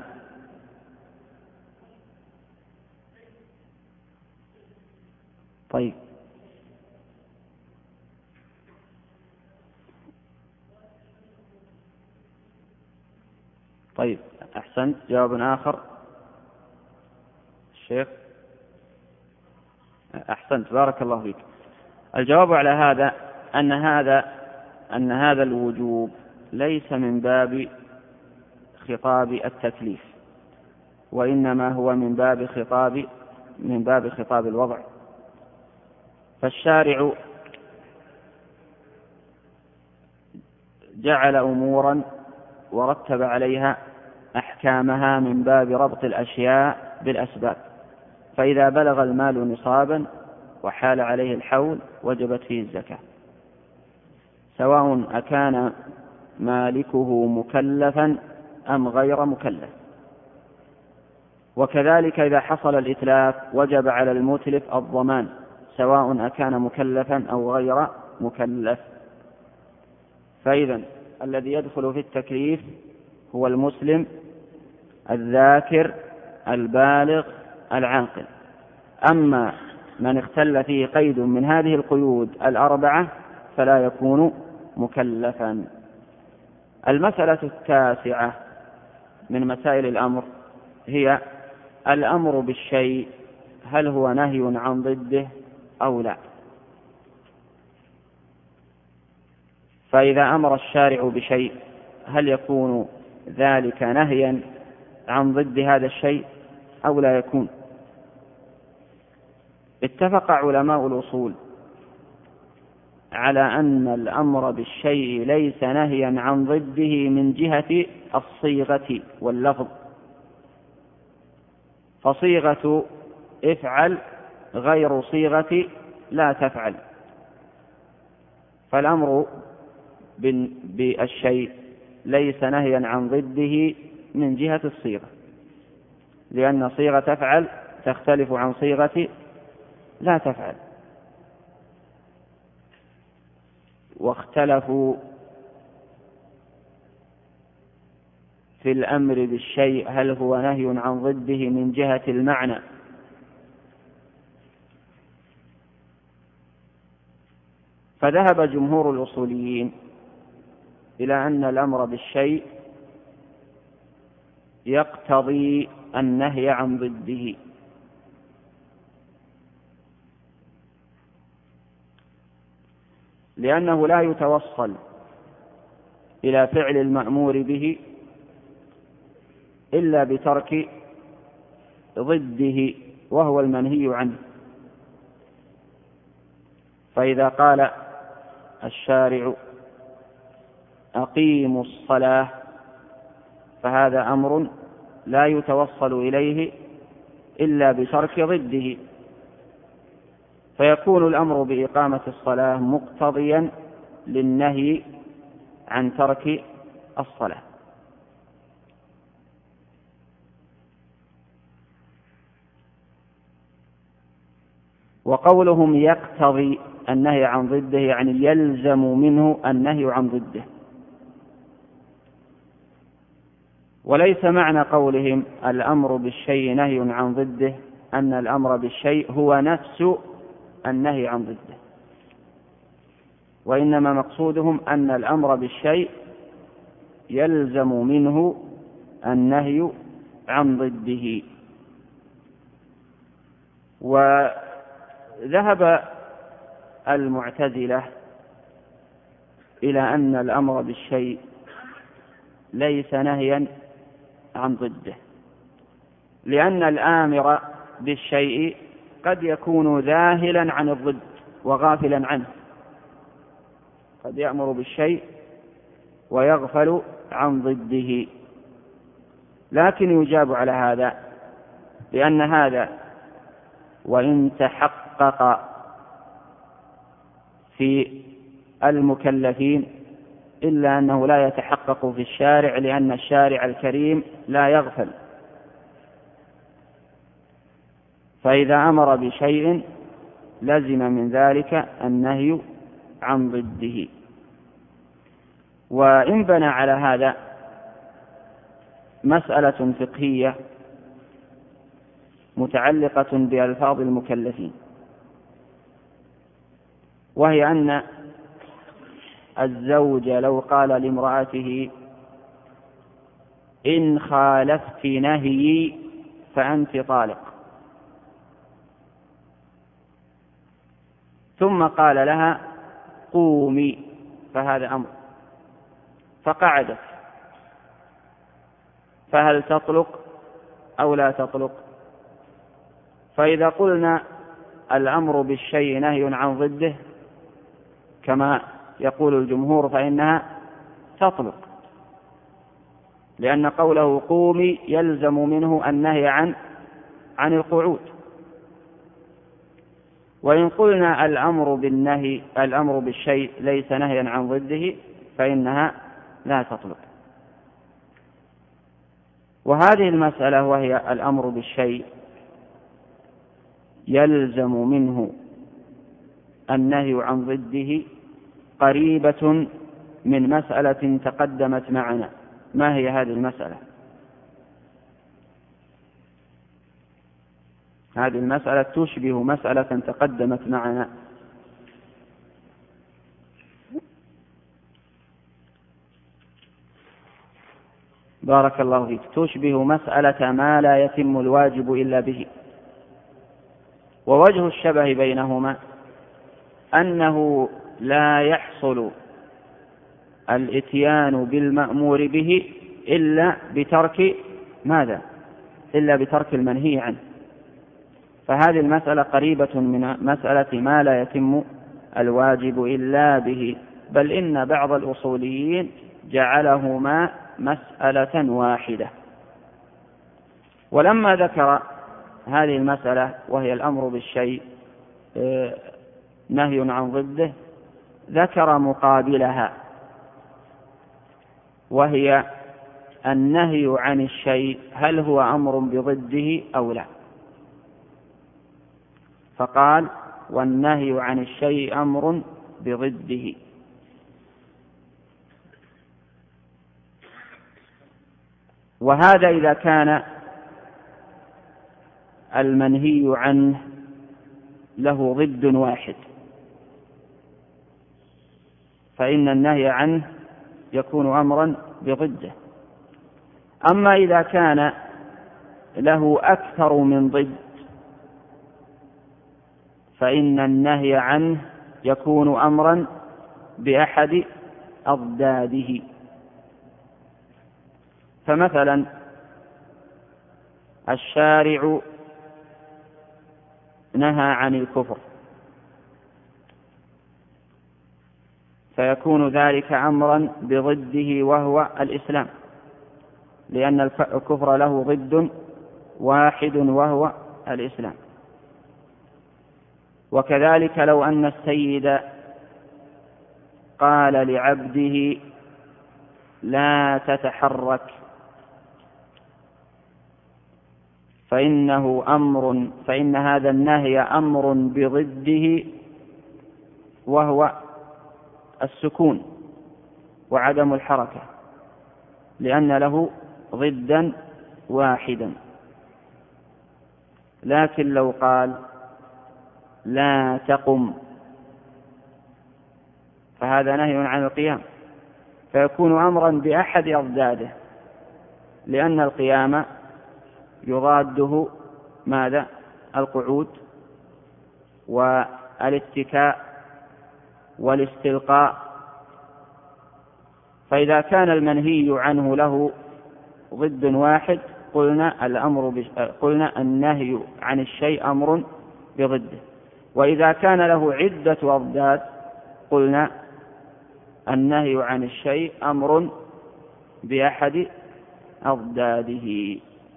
[SPEAKER 1] طيب، أحسنت. جواب آخر الشيخ. أحسنت، بارك الله فيك. الجواب على هذا أن هذا الوجوب ليس من باب خطاب التكليف، وإنما هو من باب خطاب الوضع. فالشارع جعل أمورا ورتب عليها أحكامها من باب ربط الأشياء بالأسباب، فإذا بلغ المال نصابا وحال عليه الحول وجبت فيه الزكاة، سواء أكان مالكه مكلفا أم غير مكلف. وكذلك إذا حصل الإتلاف وجب على المتلف الضمان، سواء أكان مكلفا أو غير مكلف. فإذا الذي يدخل في التكليف هو المسلم الذاكر البالغ العاقل. أما من اختل فيه قيد من هذه القيود الأربعة فلا يكون مكلفا. المسألة التاسعة من مسائل الأمر هي الأمر بالشيء، هل هو نهي عن ضده أو لا؟ فإذا أمر الشارع بشيء هل يكون ذلك نهيا عن ضد هذا الشيء أو لا يكون؟ اتفق علماء الأصول على أن الأمر بالشيء ليس نهيا عن ضده من جهة الصيغة واللفظ، فصيغة افعل غير صيغة لا تفعل. فالأمر بالشيء ليس نهيا عن ضده من جهة الصيغة، لأن صيغة تفعل تختلف عن صيغة لا تفعل. واختلفوا في الأمر بالشيء هل هو نهي عن ضده من جهة المعنى، فذهب جمهور الأصوليين إلى أن الأمر بالشيء يقتضي النهي عن ضده، لأنه لا يتوصل إلى فعل المأمور به إلا بترك ضده وهو المنهي عنه. فإذا قال الشارع أقيموا الصلاة فهذا أمر لا يتوصل إليه إلا بترك ضده، فيكون الأمر بإقامة الصلاة مقتضيا للنهي عن ترك الصلاة. وقولهم يقتضي النهي عن ضده يعني يلزم منه النهي عن ضده. وليس معنى قولهم الأمر بالشيء نهي عن ضده أن الأمر بالشيء هو نفس النهي عن ضده، وإنما مقصودهم أن الأمر بالشيء يلزم منه النهي عن ضده. وذهب المعتزلة إلى أن الأمر بالشيء ليس نهيا عن ضده، لأن الآمر بالشيء قد يكون ذاهلا عن الضد وغافلا عنه، قد يأمر بالشيء ويغفل عن ضده. لكن يجاب على هذا بأن هذا وإن تحقق في المكلفين إلا أنه لا يتحقق في الشارع، لأن الشارع الكريم لا يغفل، فإذا أمر بشيء لزم من ذلك النهي عن ضده. وإن بنى على هذا مسألة فقهية متعلقة بألفاظ المكلفين، وهي أن الزوج لو قال لامرأته إن خالفت نهيي فأنت طالق، ثم قال لها قومي، فهذا أمر، فقعدت، فهل تطلق أو لا تطلق؟ فإذا قلنا الأمر بالشيء نهي عن ضده كما يقول الجمهور فإنها تطلق، لأن قوله قومي يلزم منه النهي عن القعود. وإن قلنا الأمر بالشيء ليس نهيا عن ضده فإنها لا تطلق. وهذه المسألة وهي الأمر بالشيء يلزم منه النهي عن ضده قريبة من مسألة تقدمت معنا. ما هي هذه المسألة؟ هذه المسألة تشبه مسألة تقدمت معنا، بارك الله فيك، تشبه مسألة ما لا يتم الواجب إلا به. ووجه الشبه بينهما أنه لا يحصل الإتيان بالمأمور به إلا بترك ماذا؟ إلا بترك المنهي عنه. فهذه المسألة قريبة من مسألة ما لا يتم الواجب إلا به، بل إن بعض الأصوليين جعلهما مسألة واحدة. ولما ذكر هذه المسألة وهي الأمر بالشيء نهي عن ضده ذكر مقابلها، وهي النهي عن الشيء هل هو أمر بضده أو لا؟ فقال والنهي عن الشيء أمر بضده. وهذا إذا كان المنهي عنه له ضد واحد فإن النهي عنه يكون أمرا بضده. أما إذا كان له أكثر من ضد فإن النهي عنه يكون أمرا بأحد أضداده. فمثلا الشارع نهى عن الكفر فيكون ذلك أمرا بضده وهو الإسلام، لأن الكفر له ضد واحد وهو الإسلام. وكذلك لو أن السيد قال لعبده لا تتحرك فإن هذا النهي أمر بضده، وهو السكون وعدم الحركة، لأن له ضدا واحدا. لكن لو قال لا تقم فهذا نهي عن القيام، فيكون أمرا بأحد أضداده، لأن القيام يضاده ماذا؟ القعود والاتكاء والاستلقاء. فإذا كان المنهي عنه له ضد واحد قلنا النهي عن الشيء أمر بضده، وإذا كان له عدة أضداد قلنا النهي عن الشيء أمر بأحد أضداده.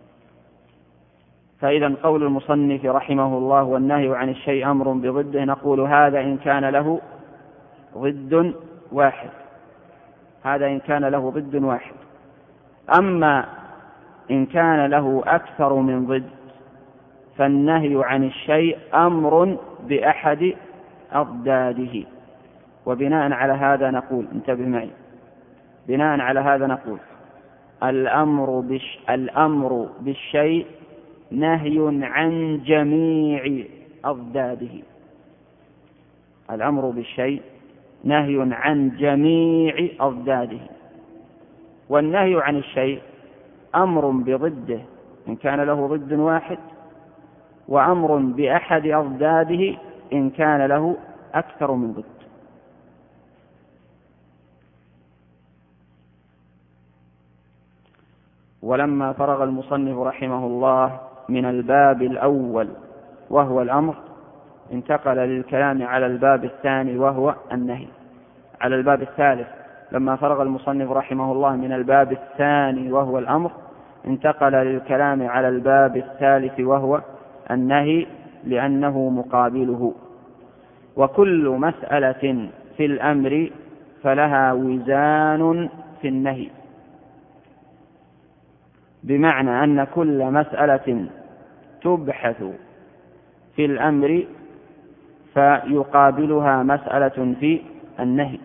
[SPEAKER 1] فإذا قول المصنف رحمه الله والنهي عن الشيء أمر بضده، نقول هذا إن كان له ضد واحد، هذا إن كان له ضد واحد. أما إن كان له أكثر من ضد فالنهي عن الشيء أمر بأحد أضداده. وبناء على هذا نقول، انتبه معي، بناء على هذا نقول الأمر بالشيء نهي عن جميع أضداده. الأمر بالشيء نهي عن جميع أضداده، والنهي عن الشيء أمر بضده إن كان له ضد واحد، وأمر بأحد أضداده إن كان له أكثر من ضد. ولما فرغ المصنف رحمه الله من الباب الأول وهو الأمر، انتقل للكلام على الباب الثاني وهو النهي. على الباب الثالث، لما فرغ المصنف رحمه الله من الباب الثاني وهو الأمر، انتقل للكلام على الباب الثالث وهو النهي، لأنه مقابله. وكل مسألة في الأمر فلها وزان في النهي، بمعنى أن كل مسألة تبحث في الأمر فيقابلها مسألة في النهي.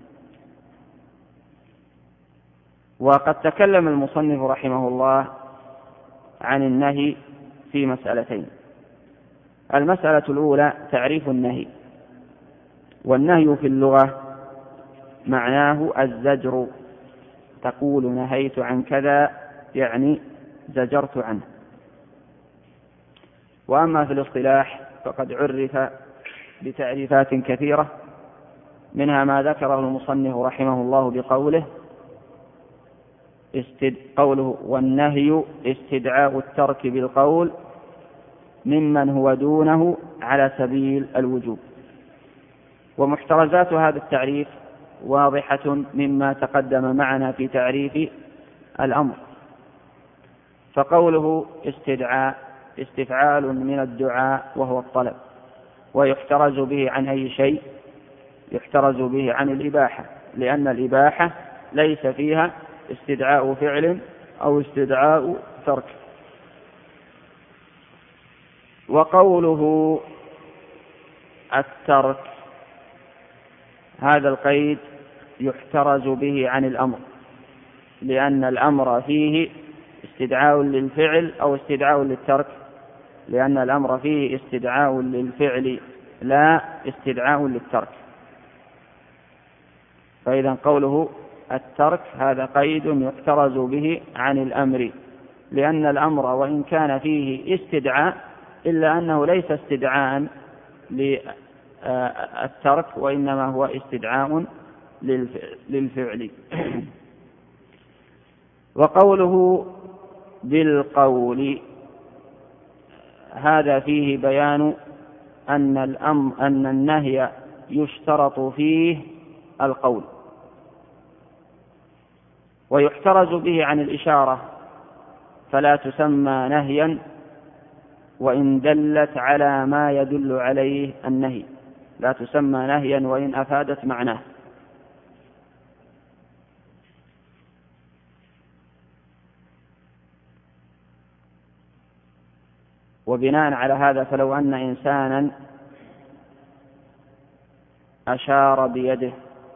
[SPEAKER 1] وقد تكلم المصنف رحمه الله عن النهي في مسألتين. المسألة الأولى تعريف النهي. والنهي في اللغة معناه الزجر، تقول نهيت عن كذا يعني زجرت عنه. وأما في الاصطلاح فقد عرف بتعريفات كثيرة، منها ما ذكره المصنف رحمه الله بقوله والنهي استدعاء الترك بالقول ممن هو دونه على سبيل الوجوب. ومحترزات هذا التعريف واضحة مما تقدم معنا في تعريف الأمر. فقوله استدعاء استفعال من الدعاء وهو الطلب، ويحترز به عن أي شيء؟ يحترز به عن الإباحة، لأن الإباحة ليس فيها استدعاء فعل أو استدعاء ترك. وقوله الترك، هذا القيد يحترز به عن الأمر، لأن الأمر فيه استدعاء للفعل أو استدعاء للترك، لأن الأمر فيه استدعاء للفعل لا استدعاء للترك. فإذا قوله الترك هذا قيد يحترز به عن الأمر، لأن الأمر وإن كان فيه استدعاء إلا أنه ليس استدعاء للترك، وإنما هو استدعاء للفعل. وقوله بالقول، هذا فيه بيان أن النهي يشترط فيه القول، ويحترز به عن الإشارة، فلا تسمى نهيا وإن دلت على ما يدل عليه النهي، لا تسمى نهيا وإن أفادت معناه. وبناء على هذا فلو أن إنسانا أشار بيده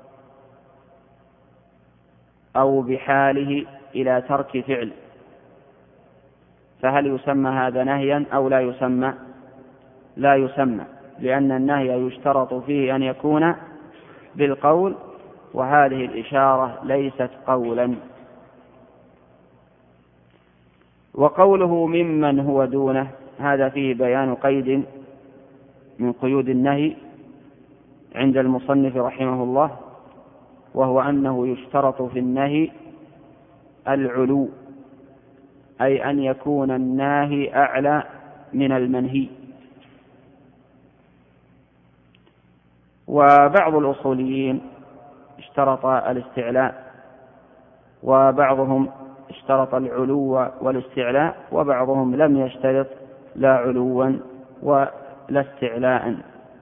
[SPEAKER 1] أو بحاله إلى ترك فعل، فهل يسمى هذا نهيا أو لا يسمى؟ لا يسمى، لأن النهي يشترط فيه أن يكون بالقول، وهذه الإشارة ليست قولا. وقوله ممن هو دونه، هذا فيه بيان قيد من قيود النهي عند المصنف رحمه الله، وهو أنه يشترط في النهي العلو، أي أن يكون الناهي أعلى من المنهي. وبعض الأصوليين اشترط الاستعلاء، وبعضهم اشترط العلو والاستعلاء، وبعضهم لم يشترط لا علوا ولا استعلاء.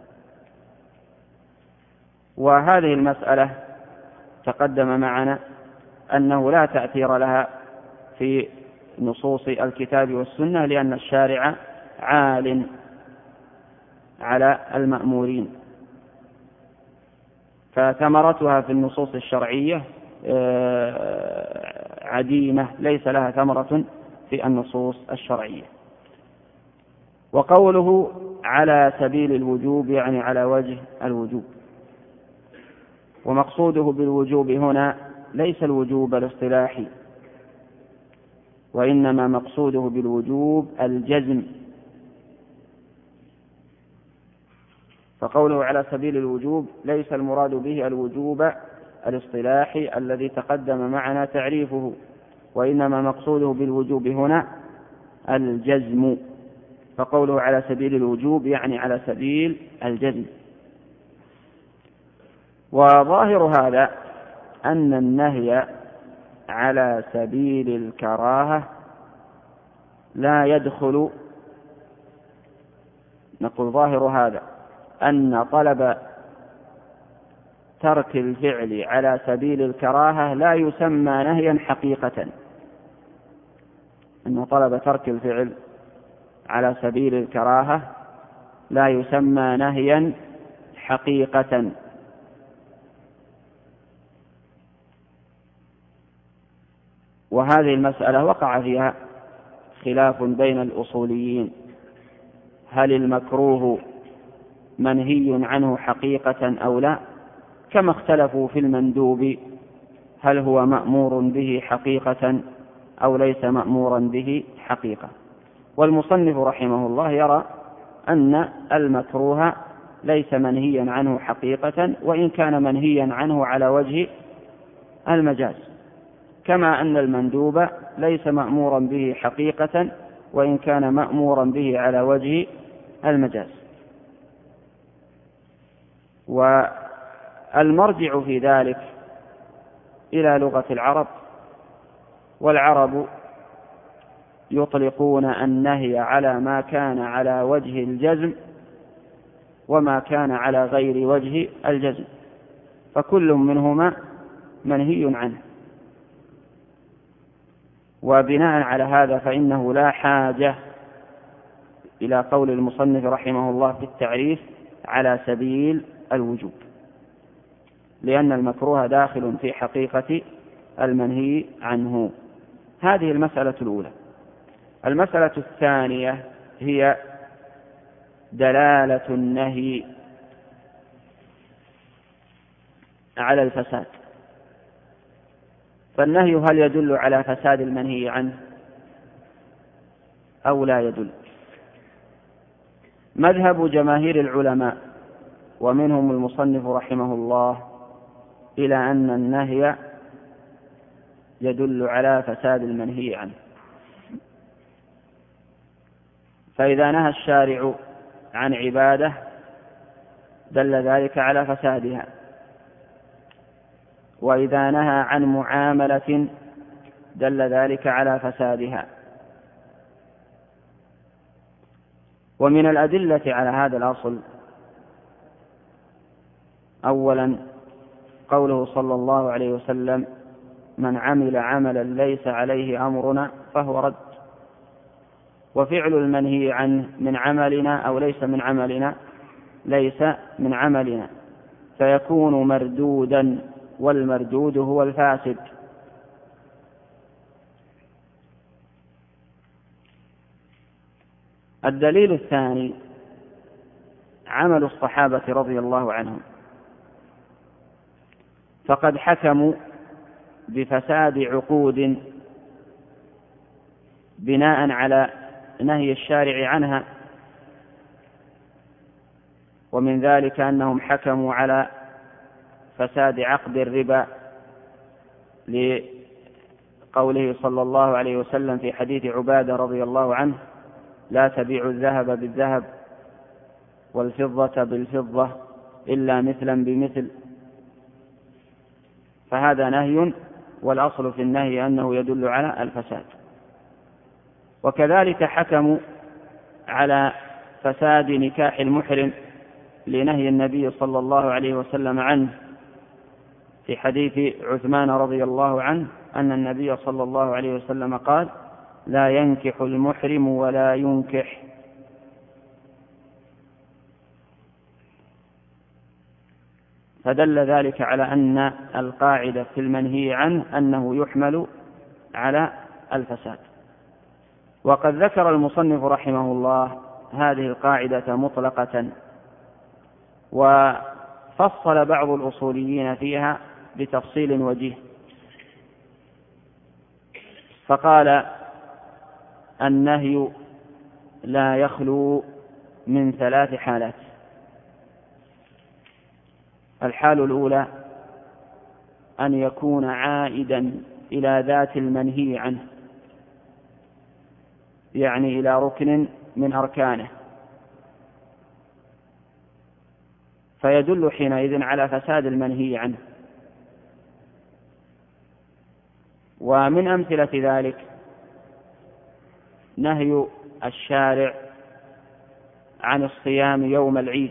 [SPEAKER 1] وهذه المسألة تقدم معنا أنه لا تأثير لها في نصوص الكتاب والسنة، لأن الشارع عال على المأمورين، فثمرتها في النصوص الشرعية عديمة، ليس لها ثمرة في النصوص الشرعية. وقوله على سبيل الوجوب يعني على وجه الوجوب، ومقصوده بالوجوب هنا ليس الوجوب الاصطلاحي، وإنما مقصوده بالوجوب الجزم. فقوله على سبيل الوجوب ليس المراد به الوجوب الاصطلاحي الذي تقدم معنا تعريفه، وإنما مقصوده بالوجوب هنا الجزم. فقوله على سبيل الوجوب يعني على سبيل الجزم. وظاهر هذا أن النهي على سبيل الكراهة لا يدخل، نقول ظاهر هذا أن طلب ترك الفعل على سبيل الكراهة لا يسمى نهيا حقيقة، أن طلب ترك الفعل على سبيل الكراهة لا يسمى نهيا حقيقة. وهذه المسألة وقع فيها خلاف بين الأصوليين، هل المكروه منهي عنه حقيقة أو لا، كما اختلفوا في المندوب هل هو مأمور به حقيقة أو ليس مأمورا به حقيقة. والمصنف رحمه الله يرى أن المكروه ليس منهيا عنه حقيقة، وإن كان منهيا عنه على وجه المجاز، كما أن المندوب ليس مأمورا به حقيقة، وإن كان مأمورا به على وجه المجاز. والمرجع في ذلك إلى لغة العرب، والعرب يطلقون النهي على ما كان على وجه الجزم وما كان على غير وجه الجزم، فكل منهما منهي عنه. وبناء على هذا فإنه لا حاجة إلى قول المصنف رحمه الله في التعريف على سبيل الوجوب، لأن المكروه داخل في حقيقة المنهي عنه. هذه المسألة الأولى. المسألة الثانية هي دلالة النهي على الفساد. فالنهي هل يدل على فساد المنهي عنه أو لا يدل؟ مذهب جماهير العلماء ومنهم المصنف رحمه الله إلى أن النهي يدل على فساد المنهي عنه. فإذا نهى الشارع عن عبادة دل ذلك على فسادها، وإذا نهى عن معاملة دل ذلك على فسادها. ومن الأدلة على هذا الأصل أولا قوله صلى الله عليه وسلم: من عمل عملا ليس عليه أمرنا فهو رد. وفعل المنهي عنه من عملنا أو ليس من عملنا؟ ليس من عملنا، فيكون مردودا، والمردود هو الفاسد. الدليل الثاني عمل الصحابة رضي الله عنهم، فقد حكموا بفساد عقود بناء على نهي الشارع عنها، ومن ذلك أنهم حكموا على فساد عقد الربا لقوله صلى الله عليه وسلم في حديث عبادة رضي الله عنه: لا تبيعوا الذهب بالذهب والفضة بالفضة إلا مثلا بمثل. فهذا نهي، والأصل في النهي أنه يدل على الفساد. وكذلك حكموا على فساد نكاح المحرم لنهي النبي صلى الله عليه وسلم عنه في حديث عثمان رضي الله عنه أن النبي صلى الله عليه وسلم قال: لا ينكح المحرم ولا ينكح. فدل ذلك على أن القاعدة في المنهي عنه أنه يحمل على الفساد. وقد ذكر المصنف رحمه الله هذه القاعدة مطلقة، وفصل بعض الأصوليين فيها بتفصيل وجيه، فقال: النهي لا يخلو من 3 حالات. الحال الأولى أن يكون عائدا إلى ذات المنهي عنه، يعني إلى ركن من أركانه، فيدل حينئذ على فساد المنهي عنه. ومن أمثلة ذلك نهي الشارع عن الصيام يوم العيد،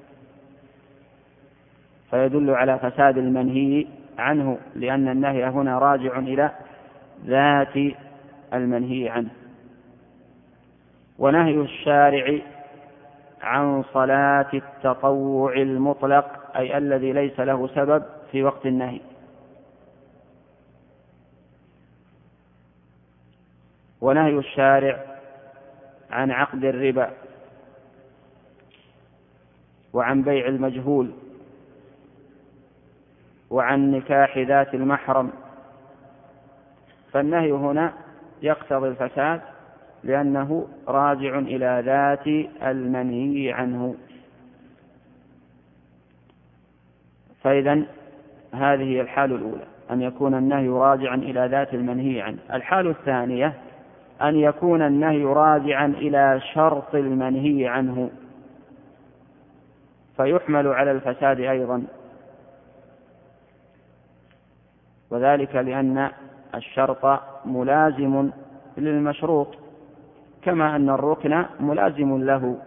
[SPEAKER 1] فيدل على فساد المنهي عنه، لأن النهي هنا راجع إلى ذات المنهي عنه. ونهي الشارع عن صلاة التطوع المطلق، أي الذي ليس له سبب في وقت النهي. ونهي الشارع عن عقد الربا وعن بيع المجهول وعن نكاح ذات المحرم. فالنهي هنا يقتضي الفساد لأنه راجع إلى ذات المنهي عنه. فإذن هذه هي الحال الأولى، أن يكون النهي راجعا إلى ذات المنهي عنه. الحال الثانية أن يكون النهي راجعا إلى شرط المنهي عنه، فيحمل على الفساد أيضا، وذلك لأن الشرط ملازم للمشروط كما أن الركن ملازم له.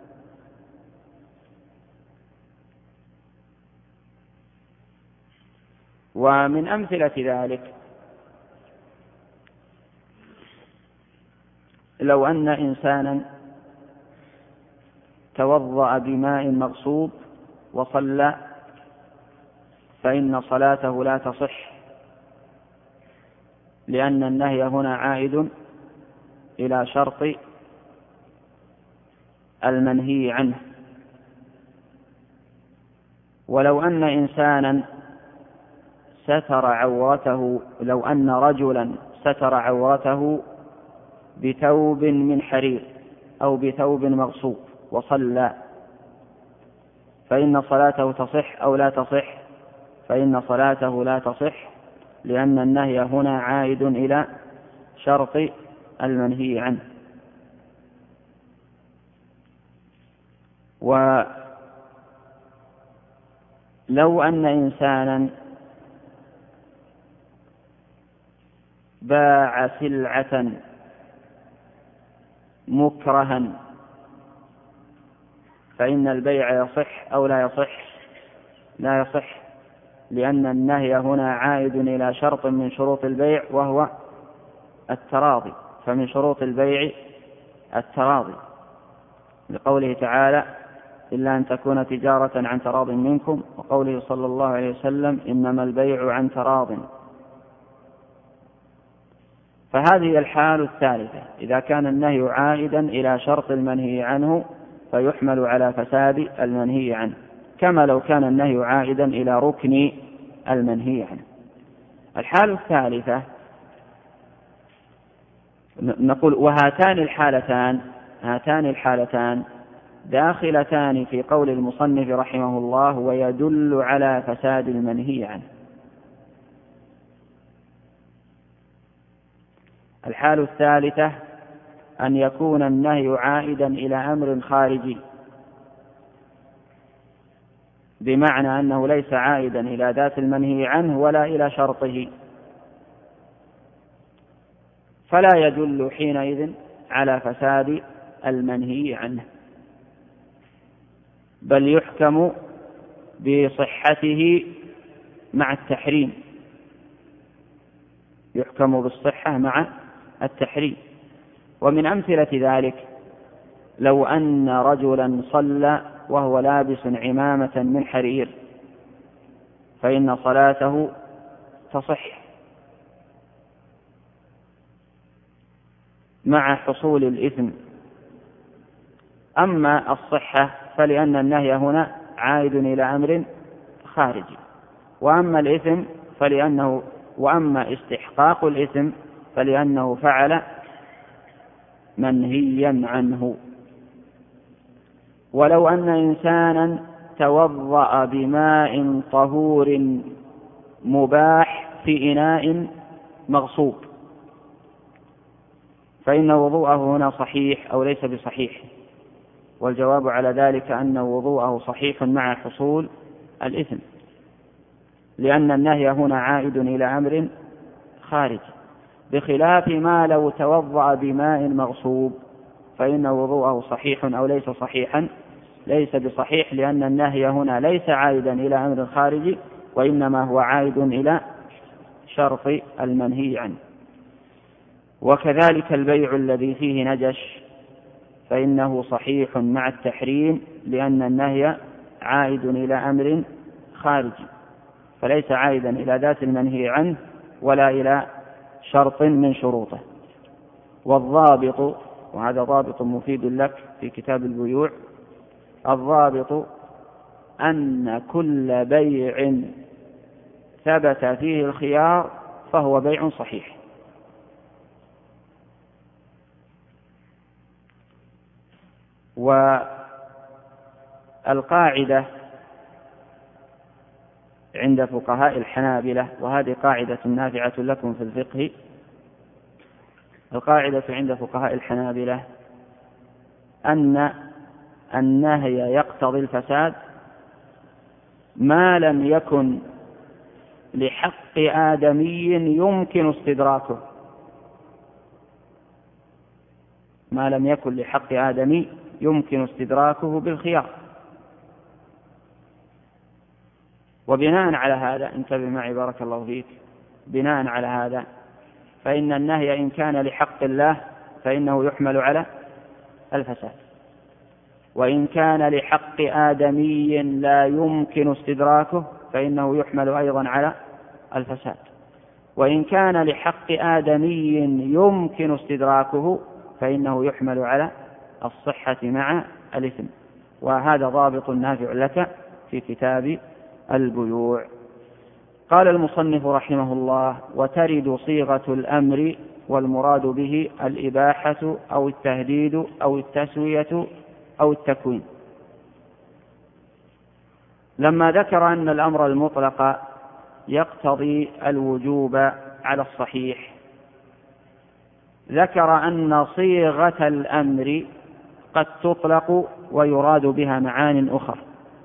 [SPEAKER 1] ومن أمثلة ذلك لو أن إنسانا توضأ بماء مغصوب وصلى، فإن صلاته لا تصح، لأن النهي هنا عائد إلى شرط المنهي عنه. ولو أن إنسانا ستر عورته، لو أن رجلا ستر عورته بثوب من حرير أو بثوب مغصوب وصلى، فإن صلاته تصح أو لا تصح؟ فإن صلاته لا تصح، لأن النهي هنا عائد إلى شرط المنهي عنه. ولو أن إنسانا باع سلعة مكرها، فإن البيع يصح أو لا يصح؟ لا يصح، لأن النهي هنا عائد إلى شرط من شروط البيع وهو التراضي، فمن شروط البيع التراضي، لقوله تعالى إلا أن تكون تجارة عن تراض منكم، وقوله صلى الله عليه وسلم إنما البيع عن تراض. فهذه الحال الثالثة إذا كان النهي عائدا إلى شرط المنهي عنه فيحمل على فساد المنهي عنه، كما لو كان النهي عائدا إلى ركن المنهي عنه. الحال الثالثة نقول وهاتان الحالتان داخلتان في قول المصنف رحمه الله ويدل على فساد المنهي عنه. الحال الثالثة أن يكون النهي عائدا إلى أمر خارجي، بمعنى أنه ليس عائدا إلى ذات المنهي عنه ولا إلى شرطه، فلا يدل حينئذ على فساد المنهي عنه، بل يحكم بصحته مع التحريم، يحكم بالصحة مع التحريم. ومن أمثلة ذلك لو أن رجلا صلى وهو لابس عمامة من حرير فإن صلاته تصح مع حصول الإثم. أما الصحة فلأن النهي هنا عائد إلى أمر خارجي، وأما الإثم وأما استحقاق الإثم فلأنه فعل منهيا عنه. ولو أن إنسانا توضأ بماء طهور مباح في إناء مغصوب فإن وضوءه هنا صحيح أو ليس بصحيح؟ والجواب على ذلك أن وضوءه صحيح مع حصول الإثم، لأن النهي هنا عائد إلى أمر خارج، بخلاف ما لو توضأ بماء مغصوب فإن وضوءه صحيح أو ليس صحيحا؟ ليس بصحيح، لأن النهي هنا ليس عائدا إلى أمر خارجي، وإنما هو عائد إلى شرط المنهي عنه. وكذلك البيع الذي فيه نجش فإنه صحيح مع التحريم، لأن النهي عائد إلى أمر خارجي، فليس عائدا إلى ذات المنهي عنه ولا إلى شرط من شروطه. والضابط، وهذا ضابط مفيد لك في كتاب البيوع، الضابط أن كل بيع ثبت فيه الخيار فهو بيع صحيح. والقاعدة عند فقهاء الحنابلة، وهذه قاعدة نافعة لكم في الفقه، القاعدة عند فقهاء الحنابلة أن النهي يقتضي الفساد ما لم يكن لحق آدمي يمكن استدراكه، ما لم يكن لحق آدمي يمكن استدراكه بالخيار. وبناء على هذا، انتبه معي بارك الله فيك، بناء على هذا فإن النهي إن كان لحق الله فإنه يحمل على الفساد، وإن كان لحق آدمي لا يمكن استدراكه فإنه يحمل أيضا على الفساد، وإن كان لحق آدمي يمكن استدراكه فإنه يحمل على الصحة مع الإثم. وهذا ضابط نافع لك في كتاب البيوع. قال المصنف رحمه الله: وترد صيغة الأمر والمراد به الإباحة أو التهديد أو التسوية أو التكوين. لما ذكر أن الأمر المطلق يقتضي الوجوب على الصحيح، ذكر أن صيغة الأمر قد تطلق ويراد بها معان أخرى.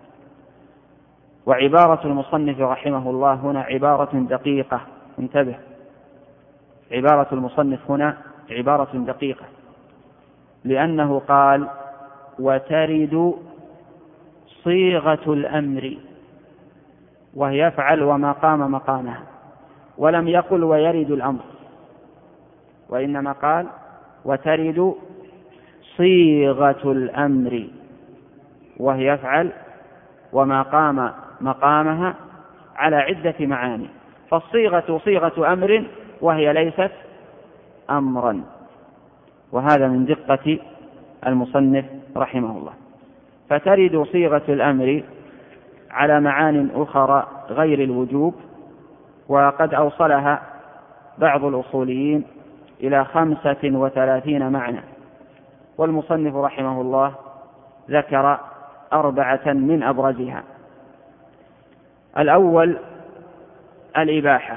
[SPEAKER 1] وعبارة المصنف رحمه الله هنا عبارة دقيقة، انتبه، عبارة المصنف هنا عبارة دقيقة، لأنه قال: وترد صيغة الأمر، وهي يفعل وما قام مقامها، ولم يقل ويرد الأمر، وإنما قال: وترد صيغة الأمر وهي يفعل وما قام مقامها على عدة معاني، فالصيغة صيغة أمر وهي ليست أمرا، وهذا من دقة المصنف رحمه الله. فترد صيغة الأمر على معان أخرى غير الوجوب، وقد أوصلها بعض الأصوليين إلى 35 معنى، والمصنف رحمه الله ذكر 4 من أبرزها. الأول الإباحة،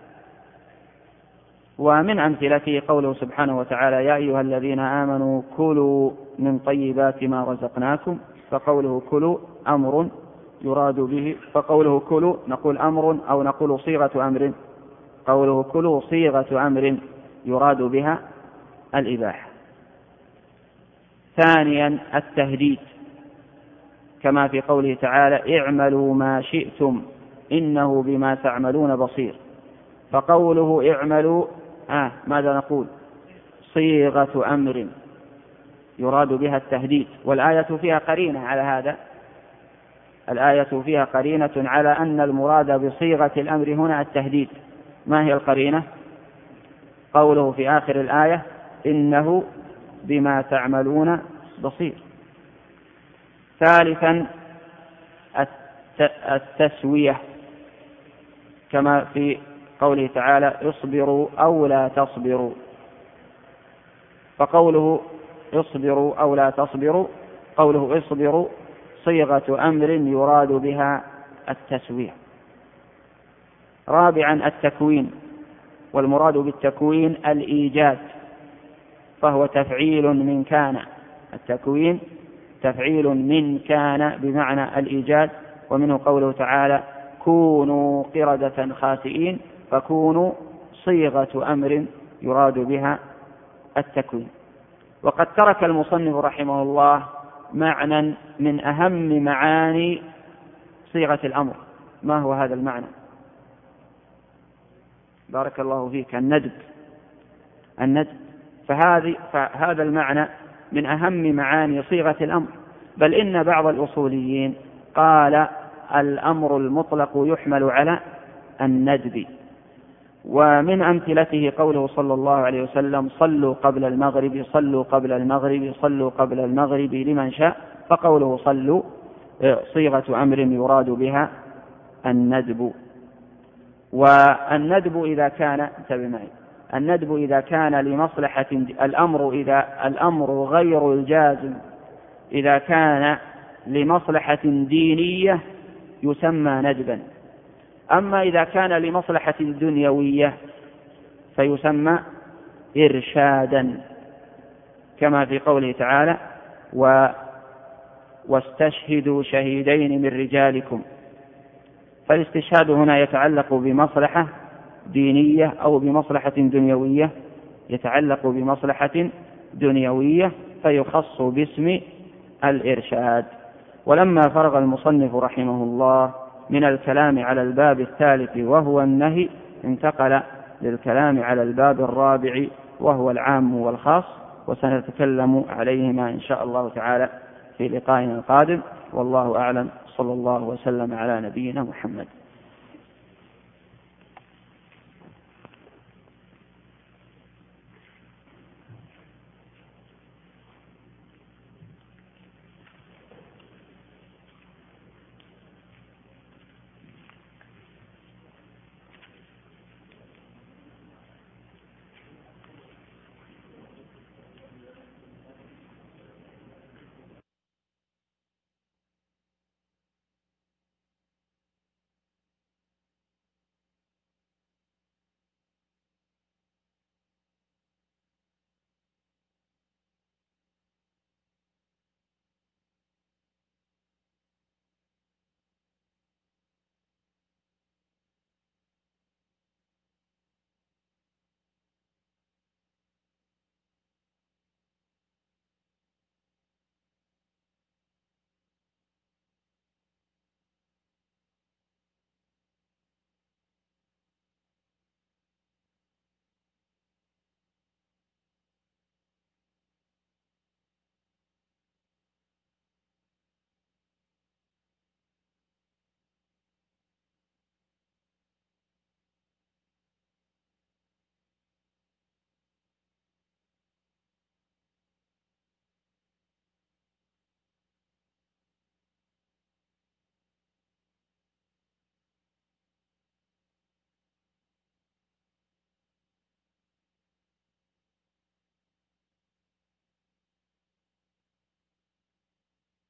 [SPEAKER 1] ومن أمثلته قوله سبحانه وتعالى: يا أيها الذين آمنوا كلوا من طيبات ما رزقناكم، فقوله كلوا أمر يراد به، فقوله كلوا نقول أمر أو نقول صيغة أمر، قوله كلوا صيغة أمر يراد بها الإباحة. ثانيا التهديد، كما في قوله تعالى: اعملوا ما شئتم إنه بما تعملون بصير، فقوله اعملوا ماذا نقول؟ صيغة أمر يراد بها التهديد، والآية فيها قرينة على هذا، الآية فيها قرينة على أن المراد بصيغة الأمر هنا التهديد. ما هي القرينة؟ قوله في آخر الآية: إنه بما تعملون بصير. ثالثا التسوية، كما في قوله تعالى: اصبروا أو لا تصبروا، فقوله اصبروا أو لا تصبروا، قوله اصبروا صيغة أمر يراد بها التسوية. رابعا التكوين، والمراد بالتكوين الإيجاد، فهو تفعيل من كان، التكوين تفعيل من كان بمعنى الإيجاد، ومنه قوله تعالى: كونوا قردة خاسئين، فكونوا صيغة أمر يراد بها التكوين. وقد ترك المصنف رحمه الله معنى من أهم معاني صيغة الأمر. ما هو هذا المعنى؟ بارك الله فيك، الندب. فهذا المعنى من أهم معاني صيغة الأمر، بل إن بعض الأصوليين قال: الأمر المطلق يحمل على الندب. ومن أمثلته قوله صلى الله عليه وسلم: صلوا قبل المغرب، صلوا قبل المغرب، صلوا قبل المغرب لمن شاء، فقوله صلوا صيغة أمر يراد بها الندب. والندب إذا كان، انتبه معي، الندب إذا كان لمصلحة الأمر غير الجازم إذا كان لمصلحة دينية يسمى ندبا، أما إذا كان لمصلحة دنيوية فيسمى إرشادا، كما في قوله تعالى: واستشهدوا شهيدين من رجالكم. فالاستشهاد هنا يتعلق بمصلحة دينية أو بمصلحة دنيوية، يتعلق بمصلحة دنيوية فيخص باسم الإرشاد. ولما فرغ المصنف رحمه الله من الكلام على الباب الثالث وهو النهي، انتقل للكلام على الباب الرابع وهو العام والخاص، وسنتكلم عليهما إن شاء الله تعالى في لقائنا القادم. والله أعلم، صلى الله وسلم على نبينا محمد.